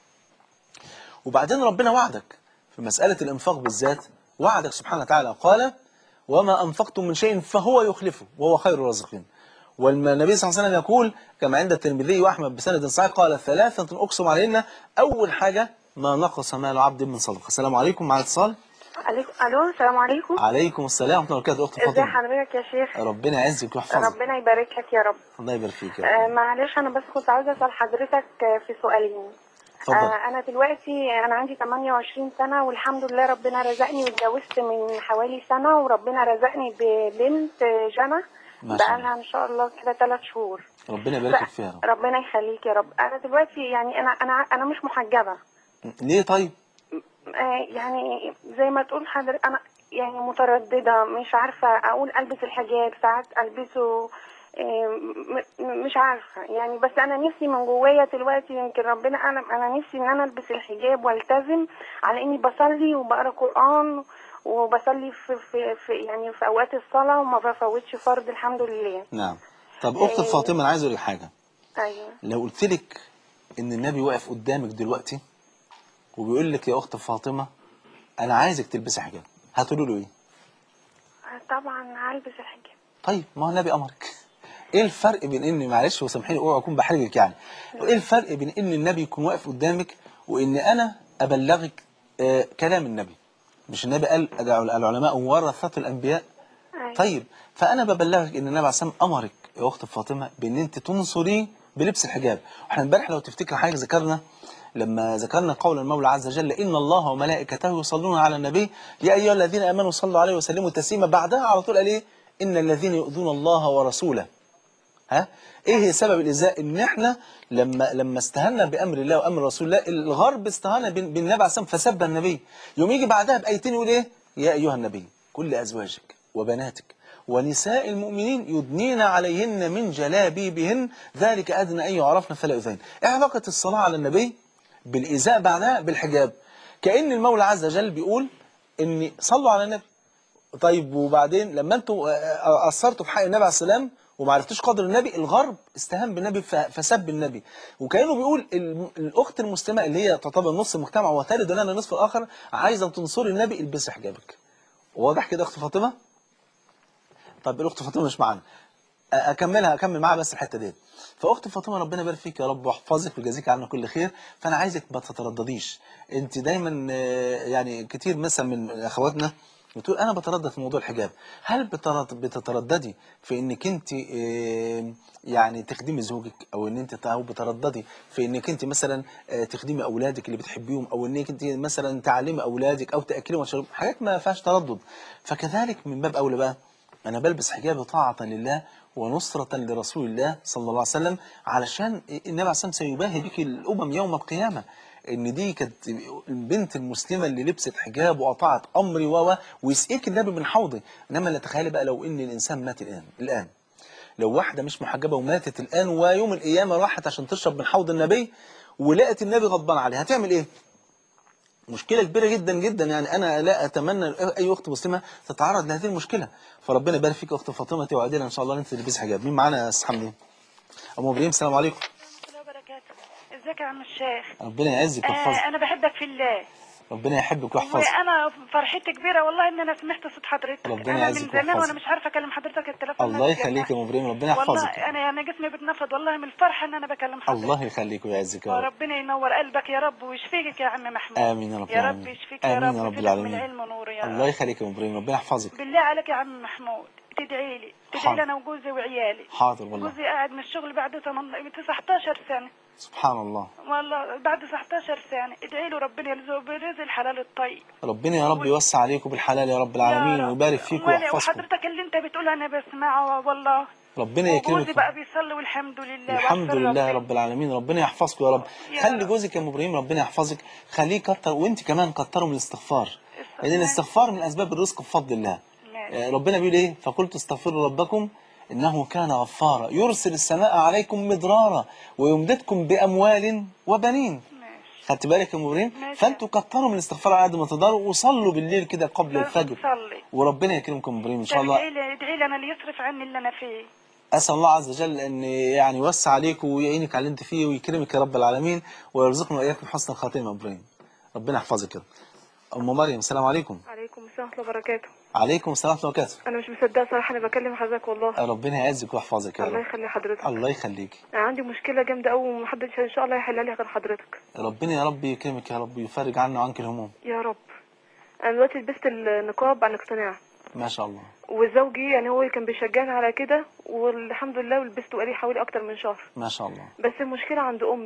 Speaker 1: وبعدين ربنا وعدك في مسألة الإنفاق بالذات، وعدك سبحانه وتعالى قال وما أنفقتم من شيء فهو يخلفه وهو خير الرازقين. والنبي صلى الله عليه وسلم يقول كما عند الترمذي وأحمد بسند صحيح قال 3 أقسم علينا، أول حاجة ما نقص مال عبد من صدقة. السلام عليكم، مع اتصال.
Speaker 2: عليكم. الو، السلام عليكم.
Speaker 1: عليكم السلام ورحمة الله وبركاته. أخت
Speaker 2: ازي
Speaker 1: فاطمة،
Speaker 2: حضرتك يا شيخ؟
Speaker 1: ربنا يعزك ويحفظك.
Speaker 2: ربنا يبارك لك يا رب.
Speaker 1: الله يبارك فيك يا رب.
Speaker 2: معلش انا بس كنت عاوزه اسال حضرتك في سؤالين.
Speaker 1: اتفضل.
Speaker 2: انا دلوقتي انا عندي 28 سنه والحمد لله ربنا رزقني واتجوزت من حوالي سنه وربنا رزقني ببنت جنى
Speaker 1: ما شاء الله.
Speaker 2: بقالها ان شاء الله كده 3 شهور.
Speaker 1: ربنا يبارك لك فيها يا رب.
Speaker 2: ربنا يخليك يا رب. انا دلوقتي يعني انا مش محجبه.
Speaker 1: ليه طيب؟
Speaker 2: يعني زي ما تقول حضرتك انا يعني متردده، مش عارفه اقول البس الحجاب، ساعات البسه مش عارفه يعني. بس انا نفسي من جوايا دلوقتي، يمكن ربنا اعلم، انا نفسي ان انا البس الحجاب والتزم على اني بصلي وبقرا قران وبصلي في يعني في اوقات الصلاه وما بفوتش فرض الحمد لله.
Speaker 1: نعم. طب اخت فاطمه، انا عايز اقول لك حاجه.
Speaker 2: ايوه.
Speaker 1: لو قلت لك ان النبي واقف قدامك دلوقتي وبيقول لك يا اخت فاطمه انا عايزك تلبسي حجاب، هتقولي له ايه؟
Speaker 2: طبعا هلبس الحجاب.
Speaker 1: طيب ما هو النبي امرك. ايه الفرق بين ان، معلش وسامحيني اوعى اكون بحرجك يعني، ايه الفرق بين ان النبي يكون واقف قدامك وان انا ابلغك كلام النبي؟ مش النبي قال العلماء ورثة الانبياء؟
Speaker 2: أيوة.
Speaker 1: طيب فانا ببلغك ان النبي عليه الصلاه والسلام امرك يا اخت فاطمه بان انت تنصريه بلبس الحجاب. احنا امبارح لو تفتكر حاجه ذكرنا، لما ذكرنا قول المولى عز وجل ان الله وملائكته يصلون على النبي يا ايها الذين امنوا صلوا عليه وسلموا تسليما، بعدها على طول قال ايه؟ ان الذين يؤذون الله ورسوله. ها؟ ايه سبب الايذاء؟ ان احنا لما استهنا بامر الله وامر رسول الله، الغرب استهان بالنبي عليه الصلاه والسلام فسب النبي. يوم يجي بعدها بايتين يقول ايه؟ يا ايها النبي كل ازواجك وبناتك ونساء المؤمنين يدنين عليهن من جلابيبهن ذلك ادنى ان يعرفن فلا يؤذين. ايه علاقه الصلاه على النبي بالايذاء بعدها بالحجاب؟ كأن المولى عز وجل بيقول ان صلوا على النبي. طيب وبعدين لما انتوا قصرتوا في حق النبي عليه السلام وما عرفتوش قدر النبي، الغرب استهان بالنبي فسب النبي. وكانه بيقول الاخت المسلمه اللي هي تعتبر نص المجتمع وتلد لنا النصف الاخر عايزه تنصري النبي، البسي حجابك. واضح كده اخت فاطمه؟ طب الاخت فاطمه مش معانا، اكمل معاها بس الحته دي. فاخت فاطمه ربنا يبارك فيك يا رب واحفظك ويجازيك عنا كل خير. فانا عايزك ما تتردديش. انت دايما يعني كتير مثلا من اخواتنا بتقول انا بتردد في موضوع الحجاب. هل بتترددي في انك انت يعني تخدمي زوجك، او ان انت او بترددي في انك انت مثلا تخدمي اولادك اللي بتحبيهم، او انك انت مثلا تعلمي اولادك او تاكلي وتشربي؟ حاجات ما فيهاش تردد. فكذلك من باب اولى بقى أنا بلبس حجابي طاعة لله ونصرة لرسول الله صلى الله عليه وسلم، علشان النبي عليه الصلاة والسلام سيباهي بك الأمم يوم القيامة. إن دي كانت البنت المسلمة اللي لبست حجاب وأطاعت أمري ويسقيك النبي من حوضي. إنما لا تخيل بقى لو إن الإنسان مات الآن لو واحدة مش محجبة وماتت الآن ويوم القيامة راحت عشان تشرب من حوض النبي ولقت النبي غضبان عليها، هتعمل إيه؟ مشكلة كبيرة جدا جدا. يعني أنا لا أتمنى أي أخت مسلمة تتعرض لهذه المشكلة. فربنا يبارك فيك أخت فاطمة، وعدنا إن شاء الله أن أنت تلبسي حجاب. مين معانا يا أستاذ حمدي؟ أم إبراهيم، السلام عليكم.
Speaker 3: ورحمة الله وبركاته. ازيك يا عم الشيخ؟
Speaker 1: ربنا يعزك ويحفظك.
Speaker 3: انا بحبك في الله،
Speaker 1: ربنا يحبك ويحفظك.
Speaker 3: وانا فرحتي كبيره والله ان انا سمعت صوت حضرتك.
Speaker 1: ربنا
Speaker 3: انا من
Speaker 1: يعزك
Speaker 3: زمان وانا
Speaker 1: ويحفظك.
Speaker 3: مش عارفه اكلم حضرتك، التليفون ما
Speaker 1: الله يخليك يا
Speaker 3: بيجمعش.
Speaker 1: أم إبراهيم، ربنا
Speaker 3: والله
Speaker 1: يحفظك.
Speaker 3: انا جسمي بيتنفض والله من الفرحه ان انا بكلم
Speaker 1: الله
Speaker 3: حضرتك.
Speaker 1: يخليك ويعزك يا رب.
Speaker 3: وربنا ينور قلبك يا رب ويشفيك يا عم محمود.
Speaker 1: آمين يا رب
Speaker 3: يا رب
Speaker 1: العالمين.
Speaker 3: يشفيك يا
Speaker 1: آمين
Speaker 3: رب
Speaker 1: يا رب
Speaker 3: ويزيدك من
Speaker 1: العالمين.
Speaker 3: العلم ونور يا
Speaker 1: الله
Speaker 3: رب.
Speaker 1: يخليك يا أم إبراهيم، ربنا يحفظك.
Speaker 3: بالله عليك يا عم محمود تدعي لي
Speaker 1: حاضر.
Speaker 3: انا وجوزي وعيالي.
Speaker 1: حاضر والله.
Speaker 3: جوزي قاعد من الشغل بعد 19 سنه،
Speaker 1: سبحان الله.
Speaker 3: والله بعد 19 سنة. ادعي له ربنا يرزقه برزق الحلال الطيب.
Speaker 1: ربنا يا رب يوسع عليكم بالحلال يا رب
Speaker 3: يا
Speaker 1: العالمين
Speaker 3: رب.
Speaker 1: ويبارك فيكم ويحفظكم.
Speaker 3: وحضرتك اللي انت بتقول انا بسمعه والله.
Speaker 1: ربنا يكرمك.
Speaker 3: وجوزي بقى بيصلي والحمد لله
Speaker 1: الحمد
Speaker 3: واحسن
Speaker 1: لله
Speaker 3: ربي.
Speaker 1: رب العالمين، ربنا يحفظكم يا رب.
Speaker 3: يا
Speaker 1: خلي
Speaker 3: رب.
Speaker 1: جوزك يا ام ابراهيم ربنا يحفظك، خليه يكتر، وانت كمان كتروا من الاستغفار، لان
Speaker 3: ماشي.
Speaker 1: الاستغفار من اسباب الرزق بفضل الله.
Speaker 3: ماشي.
Speaker 1: ربنا بيقول ايه؟ فقلت استغفروا ربكم انه كان غفارا يرسل السماء عليكم مدرارا ويمددكم باموال وبنين.
Speaker 3: ماشي.
Speaker 1: خدت بالك يا ام ابراهيم؟
Speaker 3: ماشي.
Speaker 1: فانتوا كتروا من الاستغفار على قد ما تقدروا، وصلوا بالليل كده قبل
Speaker 3: لازم
Speaker 1: الفجر،
Speaker 3: تصلي.
Speaker 1: وربنا يكرمكم يا ام ابراهيم ان شاء الله.
Speaker 3: ادعي لي انا اللي يصرف عني اللي انا فيه.
Speaker 1: أسأل الله عز وجل أن يعني يوسع عليك ويعينك على اللي أنت فيه ويكرمك يا رب العالمين ويرزقنا وإياكم حسن الخاتمة يا إبراهيم. ربنا يحفظك كده. أم مريم، السلام عليكم.
Speaker 2: عليكم السلام ورحمة الله وبركاته.
Speaker 1: عليكم السلام ورحمة الله وبركاته.
Speaker 2: أنا مش مصدقة صراحة أنا بكلم حضرتك والله.
Speaker 1: ربنا يعزك ويحفظك يا
Speaker 2: الله
Speaker 1: رب.
Speaker 2: يخلي حضرتك.
Speaker 1: الله يخليك.
Speaker 2: أنا عندي مشكلة جامدة أوي ومحدش إن شاء الله يحلها لي غير حضرتك.
Speaker 1: ربنا يا رب يكرمك يا رب ويفرج عنا وعنك الهموم.
Speaker 2: يا رب. أنا دلوقتي لبست النقاب عن اقتناع.
Speaker 1: ما شاء الله.
Speaker 2: وزوجي يعني هو اللي كان بيشجعني على كده والحمد لله ولبسته بقالي حوالي أكتر من شهر.
Speaker 1: ما شاء الله.
Speaker 2: بس المشكلة عند أمي.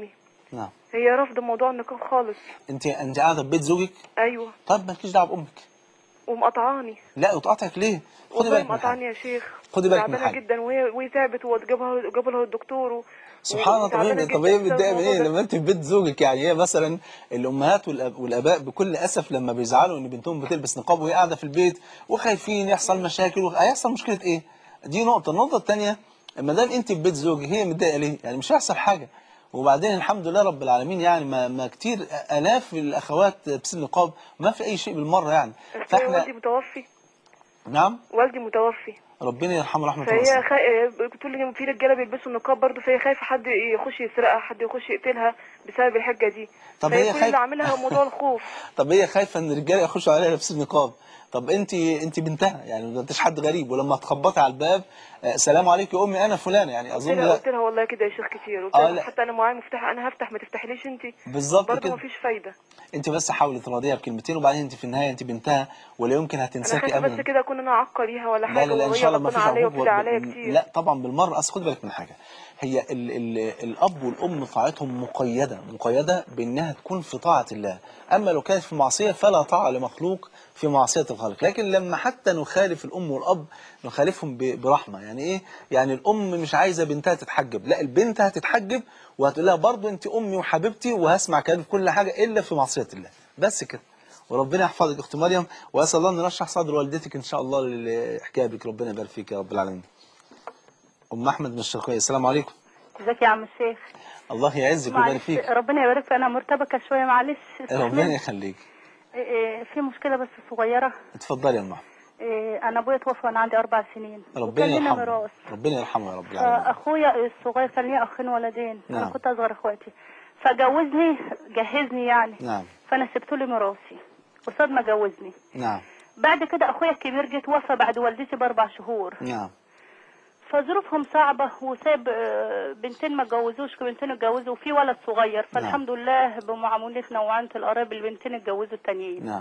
Speaker 1: نعم.
Speaker 4: هي رافضه موضوع النقاب خالص.
Speaker 1: انت قاعده في بيت زوجك؟
Speaker 4: ايوه.
Speaker 1: طب مالكيش دعوه بامك.
Speaker 4: ومقطعاني.
Speaker 1: لا وتقاطعك ليه؟ خدي
Speaker 4: والله
Speaker 1: بالك من
Speaker 4: مقطعني
Speaker 1: حاجه.
Speaker 4: يا شيخ.
Speaker 1: خدي بالك من
Speaker 4: تعبانه
Speaker 1: حاجه.
Speaker 4: جدا وهي تعبت وجابوا لها الدكتور
Speaker 1: سبحان الله.
Speaker 4: وتعبانه
Speaker 1: طب
Speaker 4: جدا
Speaker 1: هي
Speaker 4: بسبب
Speaker 1: متضايقه من
Speaker 4: الموضوع
Speaker 1: ايه
Speaker 4: ده.
Speaker 1: لما انت في بيت زوجك؟ يعني هي مثلا الامهات والاباء بكل اسف لما بيزعلوا ان بنتهم بتلبس نقاب وهي قاعده في البيت وخايفين يحصل مشاكل هيحصل مشكله ايه؟ دي نقطه. النقطه الثانيه، ما دام انت في بيت زوجك هي متضايقه ليه؟ يعني مش هيحصل حاجه. وبعدين الحمد لله رب العالمين، يعني ما كتير الاف الاخوات بسن نقاب ما في اي شيء بالمره يعني.
Speaker 4: بس
Speaker 1: فاحنا
Speaker 4: والدي متوفي.
Speaker 1: نعم.
Speaker 4: والدي متوفي.
Speaker 1: ربنا يرحمه رحمه
Speaker 4: فهي
Speaker 1: واسعه.
Speaker 4: بتقول لي في رجاله بيلبسوا النقاب برضه، فهي خايفه حد يخش يسرقها، حد يخش يقتلها بسبب الحجه دي.
Speaker 1: طب
Speaker 4: فهي
Speaker 1: هي
Speaker 4: كل اللي
Speaker 1: خايفه
Speaker 4: عاملها موضوع الخوف.
Speaker 1: طب هي خايفه ان الرجاله يخشوا عليها لابسين نقاب. طب انت بنتها يعني، ما انتش حد غريب، ولما تخبطي على الباب سلام عليكم يا امي انا فلانه، يعني
Speaker 4: قلت
Speaker 1: اظن
Speaker 4: لها
Speaker 1: لا.
Speaker 4: قلت لها والله كده يا شيخ كتير، قلت لها طب
Speaker 1: لا
Speaker 4: حتى انا معايا مفتاح انا هفتح، ما تفتحليش انت.
Speaker 1: بالظبط
Speaker 4: برضه
Speaker 1: كده.
Speaker 4: ما فيش فايده.
Speaker 1: انت بس حاولي تراضيها بكلمتين، وبعدين انت في النهايه انت بنتها ولا يمكن
Speaker 4: انا
Speaker 1: هتنساكي
Speaker 4: خايفه بس
Speaker 1: ابدا.
Speaker 4: كده اكون انا عاقه ليها ولا
Speaker 1: لا لا
Speaker 4: حاجه،
Speaker 1: لا ان
Speaker 4: وهي
Speaker 1: شاء الله ما
Speaker 4: غضبانه
Speaker 1: فيش
Speaker 4: عليا
Speaker 1: عقوق
Speaker 4: وبتدعي عليا كتير.
Speaker 1: لا طبعا بالمره. اصل خد بالك من حاجه، هي الاب والام طاعتهم مقيده بانها تكون في طاعه الله. اما لو كانت في معصيه فلا طاعه لمخلوق في معصيه الخالق. لكن لما حتى نخالف الام والاب نخالفهم برحمه. يعني ايه؟ يعني الام مش عايزه بنتها تتحجب، لا البنت هتتحجب وهتقول لها برضه انت امي وحبيبتي وهسمع كلامك في كل حاجه الا في معصيه الله. بس كده. وربنا يحفظك اخت مريم، واسال الله ان يرشح صدر والدتك ان شاء الله للحكايه بك. ربنا يبارك فيك يا رب العالمين. ام احمد من الشرقيه، السلام عليكم.
Speaker 5: ازيك يا عم الشيخ؟
Speaker 1: الله يعزك ويبارك
Speaker 5: معلش
Speaker 1: فيك.
Speaker 5: ربنا يبارك فيك، انا مرتبكه شويه معلش
Speaker 1: ربنا
Speaker 5: استحمل.
Speaker 1: يخليك.
Speaker 5: في مشكله بس صغيره.
Speaker 1: اتفضلي يا ام احمد.
Speaker 5: انا ابويا توفى وانا عندي 4 سنين
Speaker 1: ربنا
Speaker 5: وكان لنا
Speaker 1: يرحمه.
Speaker 5: ميراث.
Speaker 1: ربنا يرحمه يا رب العالمين.
Speaker 5: فاخويا الصغير كان ليه اخين ولدين.
Speaker 1: نعم.
Speaker 5: انا كنت اصغر اخواتي، فجوزني جهزني يعني.
Speaker 1: نعم.
Speaker 5: فانا سبت له ميراثي قصاد ما جوزني.
Speaker 1: نعم.
Speaker 5: بعد كده اخويا الكبير جه توفى بعد والدتي ب4 شهور.
Speaker 1: نعم.
Speaker 5: فظروفهم صعبة وساب بنتين ما اتجوزوش، بنتين اتجوزوا وفي ولد صغير. فالحمد لله بمعاملتنا وعنت القرايب البنتين اتجوزوا التانيين.
Speaker 1: نعم.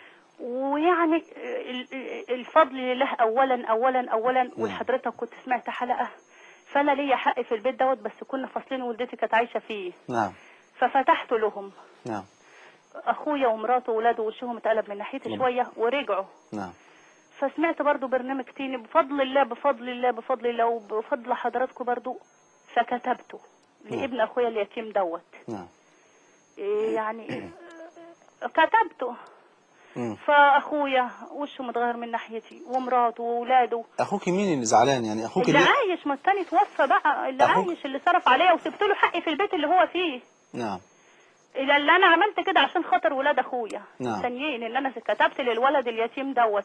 Speaker 5: ويعني الفضل لله اولا وحضرتك كنت سمعت حلقة. فانا ليا حق في البيت دوت، بس كنا فاصلين والدتي كانت عايشة فيه.
Speaker 1: نعم.
Speaker 5: ففتحت لهم.
Speaker 1: نعم.
Speaker 5: اخويا ومراته وولاده وشهم اتقلب من ناحيتي شوية ورجعوا.
Speaker 1: نعم.
Speaker 5: فسمعت برضو برنامج تاني بفضل الله وبفضل حضراتكم برضو. فكتبته لابن اخويا اليتيم دوت.
Speaker 1: نعم.
Speaker 5: يعني كتبته. فاخويا وشه متغير من ناحيتي ومراته واولاده.
Speaker 1: اخوك مين اللي زعلان يعني؟ اخوك
Speaker 5: اللي عايش، ما التاني توفى بقى. اللي عايش اللي صرف عليا وسبت له حقي في البيت اللي هو فيه.
Speaker 1: نعم.
Speaker 5: اللي انا عملت كده عشان خاطر ولاد اخويا.
Speaker 1: نعم.
Speaker 5: تانيين ان انا كتبت للولد اليتيم دوت.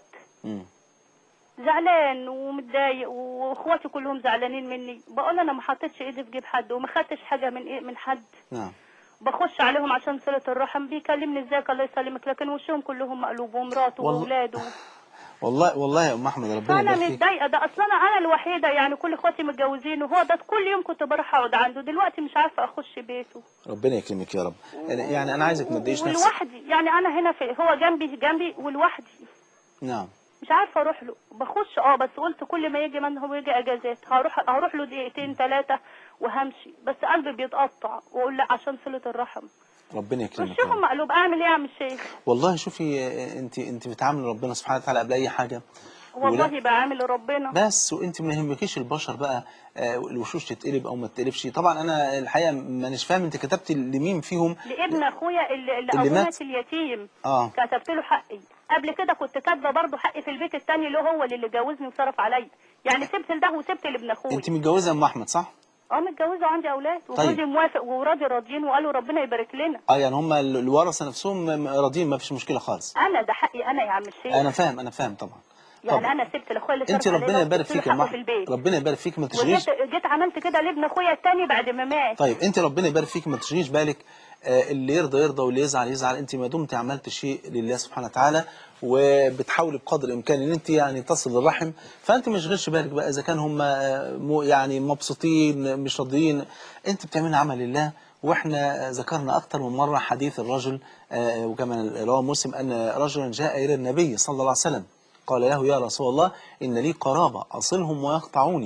Speaker 5: زعلان ومتضايق واخواتي كلهم زعلانين مني. بقول انا ما حطيتش ايدي في جيب حد وما خدتش حاجه من حد.
Speaker 1: نعم.
Speaker 5: بخش عليهم عشان صله الرحم، بيكلمني ازيك الله يسلمك، لكن وشهم كلهم مقلوب ومراته واولاده.
Speaker 1: والله يا ام احمد ربنا يبارك فيك.
Speaker 5: انا متضايقه. ده اصلا انا الوحيده يعني، كل اخواتي متجوزين وهو ده كل يوم كنت بروح اقعد عنده. دلوقتي مش عارفه اخش بيته.
Speaker 1: ربنا يكرمك يا رب. يعني انا عايزك ما تضايقيش نفسك.
Speaker 5: ولوحدي يعني، انا هنا هو جنبي ولوحدي.
Speaker 1: نعم.
Speaker 5: مش عارفه اروح له. بخش بس قلت كل ما يجي من هو يجي اجازات هروح له دقيقتين 3 وهمشي. بس قلبي بيتقطع واقول لا عشان صله الرحم.
Speaker 1: ربنا يكرمك.
Speaker 5: وشهم مقلوب. اعمل ايه يا عم الشيخ؟
Speaker 1: والله شوفي، انت بتعاملي ربنا سبحانه وتعالى قبل اي حاجه.
Speaker 5: والله بعامل ربنا
Speaker 1: بس. وانت ما يهمكيش البشر بقى الوشوش تتقلب او ما تتقلبش. طبعا انا الحقيقه مانيش فاهم انت كتبتي لمين فيهم.
Speaker 5: لابن اخويا اللي مات اليتيم. كتبت له حقي. قبل كده كنت كاتبه برضه حقي في البيت الثاني اللي هو اللي جوزني وصرف عليا. يعني سبت لده وسبت لابن اخويا.
Speaker 1: انت متجوزه ام احمد صح؟
Speaker 5: متجوزه وعندي اولاد وجوزي موافق وراضي راضيين وقالوا ربنا يبارك لنا.
Speaker 1: يعني هم الورثه نفسهم راضيين ما فيش مشكله خالص.
Speaker 5: انا ده حقي انا يا عم الشيخ.
Speaker 1: انا فاهم طبعا.
Speaker 5: يعني انا سبت لاخويا اللي
Speaker 1: انت ربنا يبارك فيك يا ام احمد. ربنا يبارك فيك ما تشغليش.
Speaker 5: جيت عملت كده لابن اخويا الثاني بعد ما مات.
Speaker 1: طيب انت ربنا يبارك فيك ما تشغليش بالك. اللي يرضى واللي يزعل. انت ما دمت عملت شيء لله سبحانه وتعالى وبتحاولي بقدر الامكان ان انت يعني تصل الرحم، فانت ما تشغلش بالك بقى اذا كان هم يعني مبسوطين مش راضيين. انت بتعملي عمل لله. واحنا ذكرنا اكثر من مره حديث الرجل وكمان رواه مسلم ان رجلا جاء الى النبي صلى الله عليه وسلم قال له يا رسول الله إن لي قرابة أصلهم ويقطعوني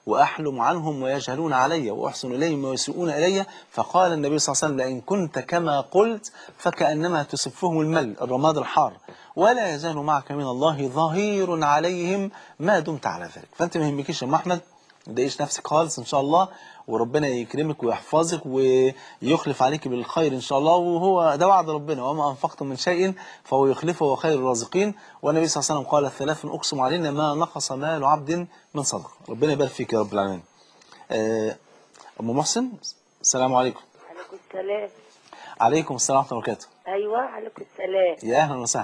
Speaker 1: وأحلم عنهم ويجهلون علي وأحسن إليهم ويسيئون إلي. فقال النبي صلى الله عليه وسلم: لئن كنت كما قلت فكأنما تسفهم المل الرماد الحار، ولا يزال معك من الله ظهير عليهم ما دمت على ذلك. فأنت ما يهمكيش يا أم أحمد، ما تضايقيش نفسك خالص إن شاء الله، وربنا يكرمك ويحفظك ويخلف عليك بالخير إن شاء الله. وهو ده وعد ربنا: وما أنفقتم من شيء فهو يخلفه وخير الرازقين. والنبي صلى الله عليه وسلم قال: ثلاث أقسم علينا ما نقص مال عبد من صدقة. ربنا يبارك فيك يا رب العالمين. أم محسن، السلام عليكم.
Speaker 6: عليكم السلام.
Speaker 1: عليكم السلام ورحمة الله وبركاته.
Speaker 6: ايوه عليكم السلام.
Speaker 1: يا أهلا وسهلا.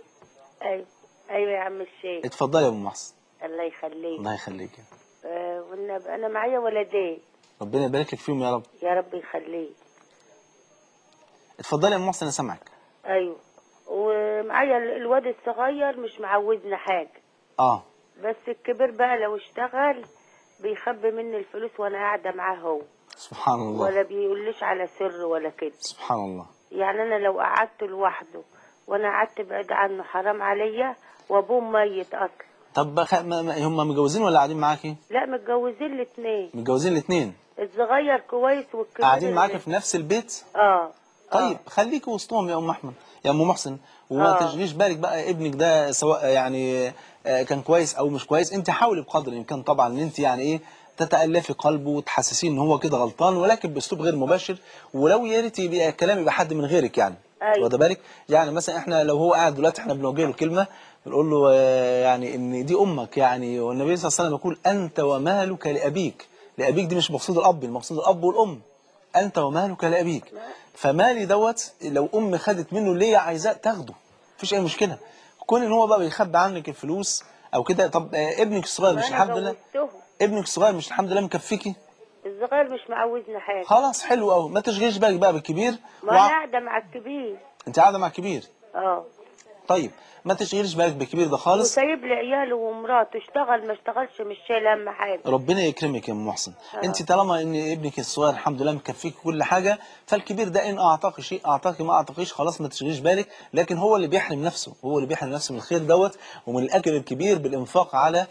Speaker 6: ايوه يا عم الشيخ.
Speaker 1: اتفضلي يا أم محسن.
Speaker 6: الله يخليك.
Speaker 1: الله يخليك.
Speaker 6: والنبي انا معايا ولدين.
Speaker 1: ربنا يبارك لك فيهم يا رب.
Speaker 6: يا رب يخليك.
Speaker 1: اتفضلي يا أم محسن أسمعك.
Speaker 6: ايوه، ومعايا الواد الصغير مش معوزنا حاجه. بس الكبير بقى لو اشتغل بيخبي مني الفلوس وانا قاعده معاه هو.
Speaker 1: سبحان الله.
Speaker 6: ولا بيقوليش على سر ولا كده.
Speaker 1: سبحان الله.
Speaker 6: يعني انا لو قعدت لوحده وانا قعدت بعيد عنه حرام عليا، وابوه ميت اصلا.
Speaker 1: طب هم متجوزين ولا قاعدين معاكي؟
Speaker 6: لا متجوزين الاثنين.
Speaker 1: متجوزين الاثنين.
Speaker 6: الصغير كويس والكبير
Speaker 1: قاعدين معاكي في نفس البيت؟ طيب خليكي وسطهم يا ام احمد، يا ام محسن، وما تشغليش بالك بقى ابنك ده سواء يعني كان كويس او مش كويس. انت حاولي بقدر الامكان طبعا ان انت يعني ايه تتألفي قلبه وتحسسيه ان هو كده غلطان، ولكن باسلوب غير مباشر. ولو يا ريت يبقى الكلام يبقى حد من غيرك يعني. واخد بالك؟ يعني مثلا احنا لو هو قاعد دلوقتي احنا بنوجه له كلمه، بنقول له يعني ان دي امك يعني، والنبي صلى الله عليه وسلم يقول: انت ومالك لابيك. لابيك دي مش مقصود الاب، المقصود الاب والام. انت ومالك لابيك. فمالي دوت لو ام خدت منه اللي هي عايزاه تاخده، مفيش اي مشكله. كون ان هو بقى بيخبي عنك الفلوس او كده. طب ابنك الصغير مش الحمد لله، ابنك الصغير مش الحمد لله مكفيكي؟
Speaker 6: الصغير مش معوزنا حاجه.
Speaker 1: خلاص حلو قوي، ما تشغليش بالك بقى بالكبير.
Speaker 6: ما انا قاعده مع الكبير.
Speaker 1: انت قاعده مع الكبير؟
Speaker 6: طيب
Speaker 1: ما تشغليش بالك بالكبير ده خالص.
Speaker 6: وسايب لي عياله ومراته، اشتغل ما اشتغلش مش شايل هم حاجه.
Speaker 1: ربنا يكرمك يا ام محسن. انت طالما ان ابنك الصغير الحمد لله مكفيك كل حاجه، فالكبير ده ان اعطاك شيء اعطاك، ما اعطاكيش خلاص ما تشغليش بالك. لكن هو اللي بيحرم نفسه، هو اللي بيحرم نفسه من الخير دوت ومن الاجر الكبير بالانفاق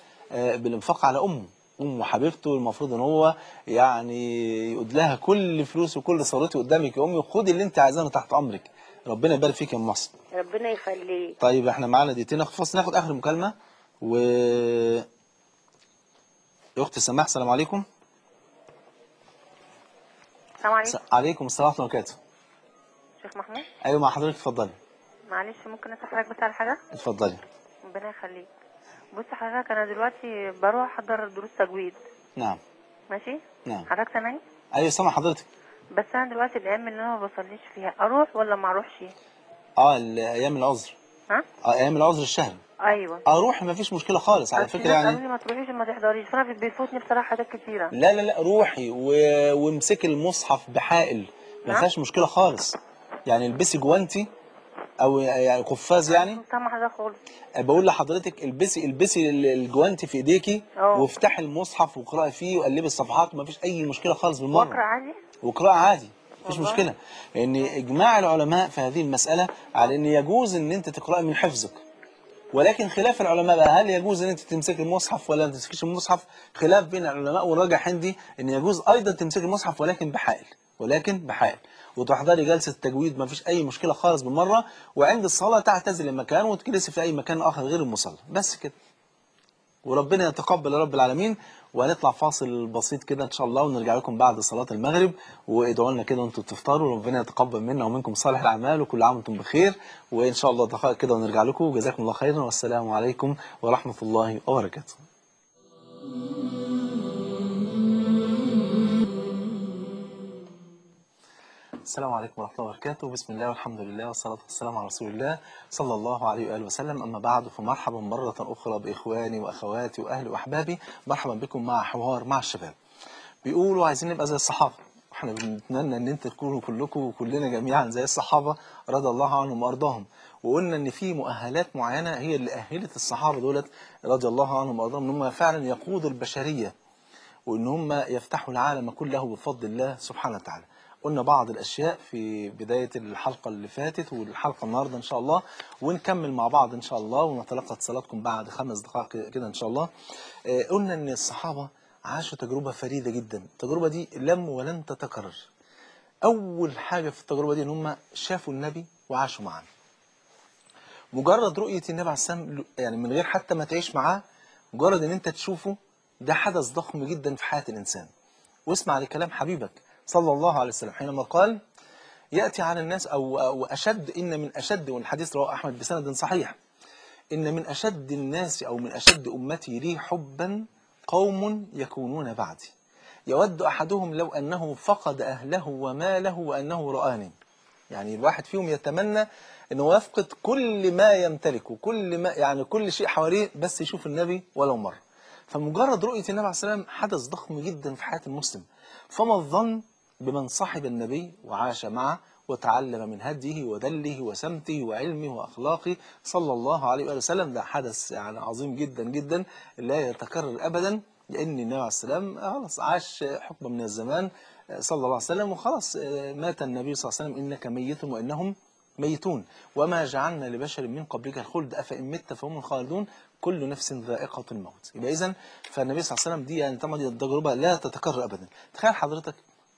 Speaker 1: على امه حبيبته. المفروض ان هو يعني يقود لها كل فلوسه وكل ثروته قدامك يا امي، وخدي اللي انت عايزاه تحت امرك. ربنا يبارك فيك يا ام محسن.
Speaker 6: ربنا يخليك.
Speaker 1: طيب احنا معانا دقيقتين فاصل، ناخد اخر مكالمه. و اختي سماح، السلام عليكم.
Speaker 7: السلام عليكم.
Speaker 1: عليكم السلام ورحمه الله وبركاته.
Speaker 7: شيخ محمود.
Speaker 1: ايوه مع حضرتك، اتفضلي.
Speaker 7: معلش ممكن اسال حضرتك بس على حاجه؟
Speaker 1: اتفضلي.
Speaker 7: ربنا يخليك. بص حضرتك انا دلوقتي بروح احضر دروس تجويد.
Speaker 1: نعم.
Speaker 7: ماشي؟
Speaker 1: نعم.
Speaker 7: حضرتك سامعني؟
Speaker 1: ايوه سامع حضرتك.
Speaker 7: بس انا دلوقتي الايام اللي انا ما بصليش فيها اروح ولا ما اروحش؟
Speaker 1: الايام العذر. ايام العذر الشهري.
Speaker 7: ايوه
Speaker 1: اروح ما فيش مشكله خالص على فكره يعني.
Speaker 7: قالوا لي ما تروحيش ما تحضريش، فانا بيفوتني بصراحه حاجات كتيره.
Speaker 1: لا روحي وامسكي المصحف بحائل، ما فيهاش مشكله خالص. يعني البسي جوانتي او يعني قفاز يعني.
Speaker 7: مش سامعه حاجه خالص.
Speaker 1: بقول لحضرتك البسي الجوانتي في ايديكي وافتحي المصحف واقراي فيه وقلبي الصفحات، ما فيش اي مشكله خالص بالمره.
Speaker 7: واقرا عادي؟
Speaker 1: واقرا عادي مفيش مشكله. لان اجماع العلماء في هذه المساله على ان يجوز ان انت تقراي من حفظك، ولكن خلاف العلماء بقى هل يجوز ان انت تمسك المصحف ولا ما تمسكيش المصحف. خلاف بين العلماء، والراجح عندي ان يجوز ايضا تمسك المصحف ولكن بحائل وتحضري جلسه تجويد، ما فيش اي مشكله خالص بالمره. وعند الصلاه تعتزلي المكان وتجلسي في اي مكان اخر غير المصلى، بس كده. وربنا يتقبل يا رب العالمين. وهنطلع فاصل بسيط كده ان شاء الله، ونرجع لكم بعد صلاه المغرب. وادعوا لنا كده وانتم تفطروا، ربنا يتقبل منا ومنكم صالح الاعمال، وكل عام وانتم بخير. وان شاء الله دقائق كده ونرجع لكم. جزاكم الله خيرا، والسلام عليكم ورحمه الله وبركاته. السلام عليكم ورحمة الله وبركاته. بسم الله والحمد لله والصلاة والسلام على رسول الله صلى الله عليه وآله وسلم. أما بعد، فمرحبا مرة أخرى بإخواني وأخواتي وأهلي وأحبابي. مرحبا بكم مع حوار مع الشباب. بيقولوا عايزين نبقى زي الصحابة، احنا بنتمنى ان انت تكونوا كلكم وكلنا جميعا زي الصحابة رضي الله عنهم وارضاهم. وقلنا ان في مؤهلات معينة هي اللي أهلت الصحابة دولت رضي الله عنهم وارضاهم ان هم فعلا يقودوا البشرية، وان هم يفتحوا العالم كله بفضل الله سبحانه وتعالى. قلنا بعض الأشياء في بداية الحلقة اللي فاتت والحلقة النهاردة إن شاء الله، ونكمل مع بعض إن شاء الله، ونتلقى اتصالاتكم بعد 5 دقائق كده إن شاء الله. قلنا إن الصحابة عاشوا تجربة فريدة جدا. التجربة دي لم ولن تتكرر. أول حاجة في التجربة دي إن هم شافوا النبي وعاشوا معاه. مجرد رؤية النبي عليه السلام يعني من غير حتى ما تعيش معاه، مجرد إن أنت تشوفه ده حدث ضخم جدا في حياة الإنسان. واسمع لكلام حبيبك صلى الله عليه وسلم حينما قال: يأتي على الناس أو أشد، إن من أشد، والحديث رواه أحمد بسند صحيح، إن من أشد الناس أو من أشد أمتي لي حبا قوم يكونون بعدي يود أحدهم لو أنه فقد أهله وماله وأنه رآني. يعني الواحد فيهم يتمنى أنه يفقد كل ما يمتلك وكل ما يعني كل شيء حواليه بس يشوف النبي ولو مرة. فمجرد رؤية النبي عليه السلام حدث ضخم جدا في حياة المسلم. فما الظن بمن صاحب النبي وعاش معه وتعلم من هديه ودله وسمته وعلمه وأخلاقه صلى الله عليه وآله وسلم. ده حدث يعني عظيم جدا جدا لا يتكرر أبدا، لأن النبي عليه السلام خلاص عاش حقبة من الزمان صلى الله عليه وسلم، وخلاص مات النبي صلى الله عليه وسلم: إنك ميت وإنهم ميتون وما جعلنا لبشر من قبلك الخلد أفإن مت فهم الخالدون كل نفس ذائقة الموت. يبقى إذن فالنبي صلى الله عليه وسلم دي يعني طبعا دي التجربة لا تتكرر أبدا. تخيل حضرتك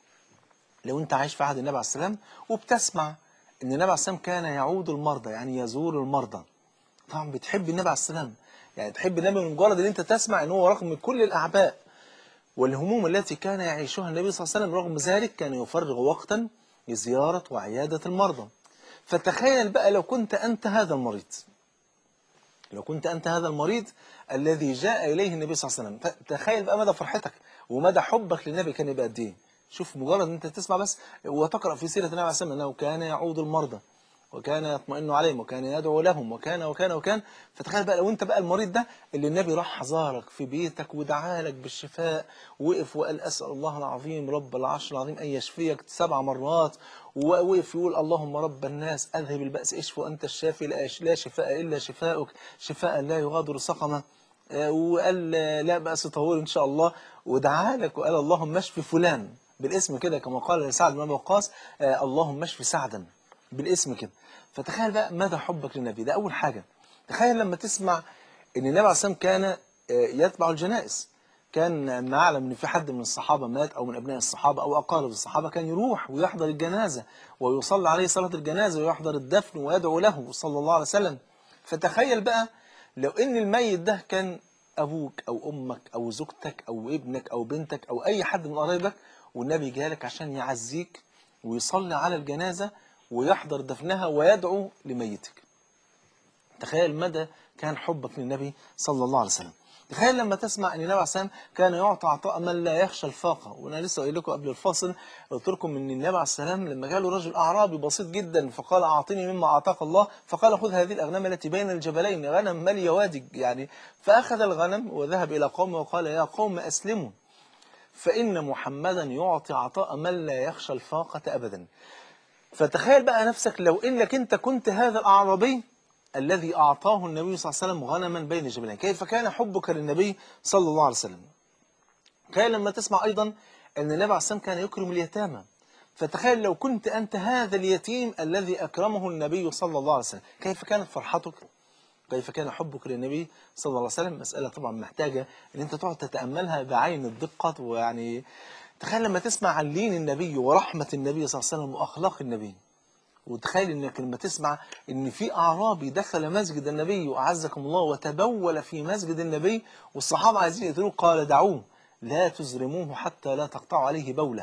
Speaker 1: لو أنت عايش في عهد النبي عليه السلام وبتسمع إن النبي عليه السلام كان يعود المرضى، يعني يزور المرضى. طبعا بتحب النبي عليه السلام، يعني تحب النبي من مجرد ان انت تسمع ان هو رغم كل الاعباء والهموم التي كان يعيشها النبي صلى الله عليه وسلم رغم ذلك كان يفرغ وقتا لزيارة وعيادة المرضى. فتخيل بقى لو كنت أنت هذا المريض، لو كنت أنت هذا المريض الذي جاء إليه النبي صلى الله عليه وسلم، تخيل بقى مدى فرحتك ومدى حبك للنبي كان يبقى قد إيه. شوف مجرد ان انت تسمع بس وتقرأ في سيرة النبي عليه الصلاة والسلام انه كان يعود المرضى وكان يطمئن عليهم وكان يدعو لهم وكان. فتخيل بقى لو انت بقى المريض ده اللي النبي راح زارك في بيتك ودعا لك بالشفاء، وقف وقال: أسأل الله العظيم رب العرش العظيم أن يشفيك 7 مرات، ووقف يقول: اللهم رب الناس أذهب البأس اشف وأنت الشافي لا شفاء إلا شفاؤك شفاء لا يغادر سقما. وقال: لا بأس طهور إن شاء الله. ودعا لك وقال: اللهم اشف فلان بالاسم كده، كما قال لسعد بن أبي وقاص: اللهم اشف سعدا بالاسم كده. فتخيل بقى مدى حبك للنبي. ده أول حاجة. تخيل لما تسمع ان النبي عليه الصلاة والسلام كان يتبع الجنائز. كان ما أعلم ان في حد من الصحابة مات او من ابناء الصحابة او اقارب الصحابة كان يروح ويحضر الجنازة ويصلي عليه صلاة الجنازة ويحضر الدفن ويدعو له صلى الله عليه وسلم. فتخيل بقى لو ان الميت ده كان ابوك او امك او زوجتك او ابنك او بنتك او اي حد من قرايبك، والنبي جالك عشان يعزيك ويصلي على الجنازة ويحضر دفنها ويدعو لميتك. تخيل مدى كان حبك للنبي صلى الله عليه وسلم. تخيل لما تسمع ان النبي عليه الصلاه والسلام كان يعطى عطاء من لا يخشى الفاقه. وانا لسه قايل لكم قبل الفاصل، قلت لكم ان النبي عليه السلام لما جاله رجل اعرابي بسيط جدا فقال: اعطني مما اعطاك الله، فقال: خذ هذه الاغنام التي بين الجبلين، غنم ماليه وادي يعني. فاخذ الغنم وذهب الى قومه وقال: يا قوم اسلموا فان محمدا يعطي عطاء من لا يخشى الفاقه ابدا. فتخيل بقى نفسك لو انك انت كنت هذا الاعرابي الذي أعطاه النبي صلى الله عليه وسلم غنما بين الجبلين، كيف كان حبك للنبي صلى الله عليه وسلم. تخيل لما تسمع أيضا أن النبي عليه السلام كان يكرم اليتامى. فتخيل لو كنت أنت هذا اليتيم الذي أكرمه النبي صلى الله عليه وسلم، كيف كانت فرحتك؟ كيف كان حبك للنبي صلى الله عليه وسلم؟ مسألة طبعا محتاجة أن أنت تقعد تتأملها بعين الدقة. ويعني تخيل لما تسمع عن لين النبي ورحمة النبي صلى الله عليه وسلم وأخلاق النبي. وتخيل انك لما تسمع ان في اعرابي دخل مسجد النبي وأعزكم الله وتبول في مسجد النبي والصحابه عايزين يقتلوه، قال: دعوه لا تزرموه حتى لا تقطعوا عليه بوله.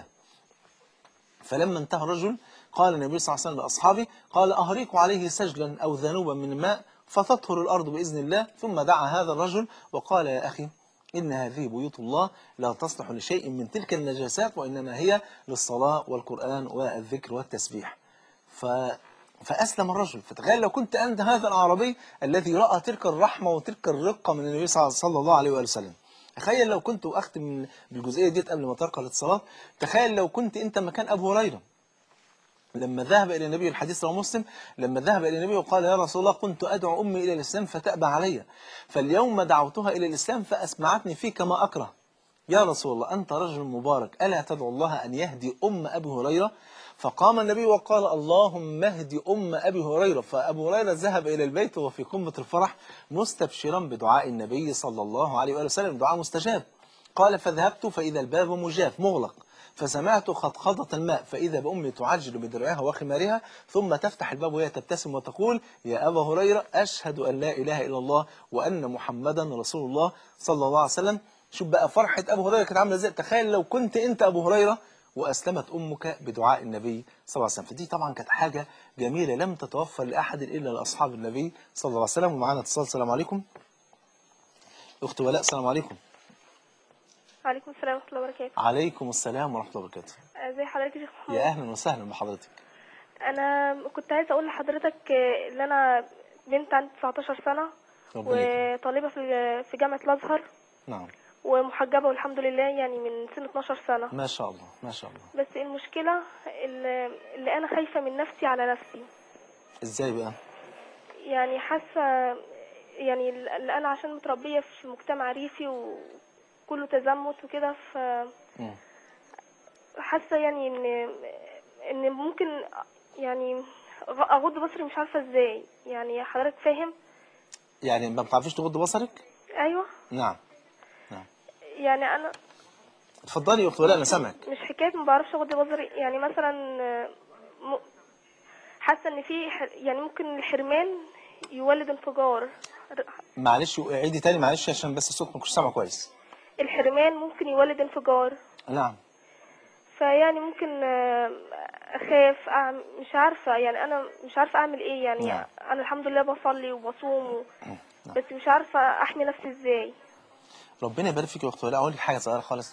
Speaker 1: فلما انتهى الرجل قال النبي صلى الله عليه وسلم لاصحابه: قال: اهريق عليه سجلا او ذنوبا من ماء فتطهر الارض باذن الله. ثم دعا هذا الرجل وقال: يا اخي إن هذه بيوت الله لا تصلح لشيء من تلك النجاسات وإنما هي للصلاة والقرآن والذكر والتسبيح. فأسلم الرجل. فتخيل لو كنت أنت هذا الأعرابي الذي رأى تلك الرحمة وتلك الرقة من النبي صلى الله عليه وآله وسلم. تخيل لو كنت، وأختم بالجزئية دي قبل ما ترقى للصلاة، تخيل لو كنت أنت مكان أبو هريرة لما ذهب إلى النبي، الحديث رواه مسلم، لما ذهب إلى النبي وقال: يا رسول الله كنت أدعو أمي إلى الإسلام فتأبى علي، فاليوم دعوتها إلى الإسلام فأسمعتني فيك ما أكره. يا رسول الله أنت رجل مبارك، ألا تدعو الله أن يهدي أم أبي هريرة؟ فقام النبي وقال: اللهم اهدي أم أبي هريرة. فأبو هريرة ذهب إلى البيت وفي قمة الفرح مستبشرا بدعاء النبي صلى الله عليه وآله وسلم، دعاء مستجاب. قال فذهبت فإذا الباب مجاف مغلق، فسمعت خضخضة الماء، فإذا بأمي تعجل بدرعها وخمارها، ثم تفتح الباب وهي تبتسم وتقول يا أبا هريرة أشهد أن لا إله إلا الله وأن محمدا رسول الله صلى الله عليه وسلم. شوف بقى فرحة أبو هريرة كانت عاملة ازاي. تخيل لو كنت أنت أبو هريرة وأسلمت أمك بدعاء النبي صلى الله عليه وسلم. فدي طبعا كانت حاجة جميلة لم تتوفر لأحد إلا لأصحاب النبي صلى الله عليه وسلم. ومعانا اتصال. السلام عليكم. أخت ولاء السلام عليكم.
Speaker 8: وعليكم السلام ورحمة الله وبركاته.
Speaker 1: عليكم السلام ورحمة الله وبركاته.
Speaker 8: ازي حضرتك يا شيخ محمود؟
Speaker 1: يا أهلا وسهلا بحضرتك.
Speaker 8: أنا كنت عايزة أقول لحضرتك إن أنا بنت عندي 19 سنة وطالبة في جامعة الأزهر.
Speaker 1: نعم.
Speaker 8: ومحجبة والحمد لله يعني من سن 12 سنة.
Speaker 1: ما شاء الله ما شاء الله.
Speaker 8: بس المشكلة اللي أنا خايفة من نفسي على نفسي.
Speaker 1: إزاي بقى؟
Speaker 8: يعني حاسة يعني اللي أنا عشان متربية في مجتمع ريفي وكله تزمت وكده حاسة يعني إن ممكن يعني أغض بصري مش عارفة إزاي. يعني حضرتك فاهم؟
Speaker 1: يعني ما بتعرفيش تغض بصرك؟
Speaker 8: أيوة.
Speaker 1: نعم.
Speaker 8: يعني أنا
Speaker 1: اتفضلي يا أخت ولاء أنا سامعك.
Speaker 8: مش حكاية ما بعرفش أغض بصري، يعني مثلا حاسة إن في يعني ممكن الحرمان يولد انفجار.
Speaker 1: معلش عيدي تاني معلش عشان بس الصوت ما كنتش سامعه كويس.
Speaker 8: الحرمان ممكن يولد انفجار.
Speaker 1: نعم.
Speaker 8: فيعني ممكن أخاف مش عارفة، يعني أنا مش عارفة أعمل إيه يعني.
Speaker 1: نعم.
Speaker 8: أنا الحمد لله بصلي وبصوم بس مش عارفة أحمي نفسي إزاي.
Speaker 1: ربنا يبارك فيك يا أخت ولاء. أقول لك حاجة صغيرة خالص.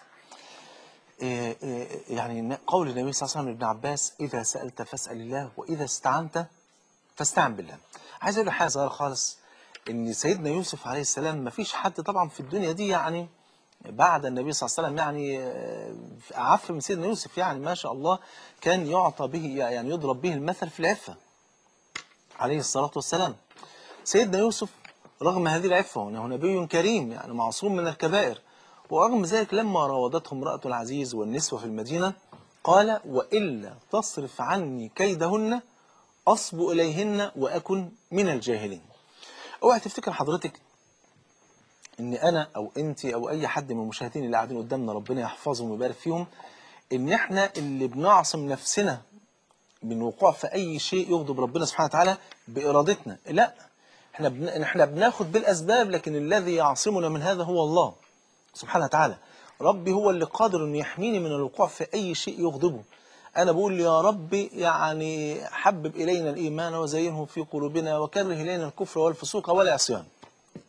Speaker 1: يعني قول النبي صلى الله عليه وسلم لابن عباس إذا سألت فاسأل الله وإذا استعنت فاستعن بالله. عايز أقول لك حاجة صغيرة خالص، إن سيدنا يوسف عليه السلام ما فيش حد طبعا في الدنيا دي يعني بعد النبي صلى الله عليه وسلم يعني أعف من سيدنا يوسف. يعني ما شاء الله كان يعطى به يعني يضرب به المثل في العفة عليه الصلاة والسلام. سيدنا يوسف رغم هذه العفة وأنه نبي كريم يعني معصوم من الكبائر، ورغم ذلك لما راودته امرأة العزيز والنسوة في المدينة قال وإلا تصرف عني كيدهن أصب إليهن وأكن من الجاهلين. اوعى تفتكر حضرتك ان انا او انت او اي حد من المشاهدين اللي قاعدين قدامنا ربنا يحفظهم ويبارك فيهم ان احنا اللي بنعصم نفسنا من الوقوع في اي شيء يغضب ربنا سبحانه وتعالى بارادتنا. لا، احنا بناخد بالاسباب، لكن الذي يعصمنا من هذا هو الله سبحانه وتعالى. ربي هو اللي قادر ان يحميني من الوقوع في اي شيء يغضبه. انا بقول يا ربي يعني حبب الينا الايمان وزينه في قلوبنا وكره الينا الكفر والفسوق والعصيان.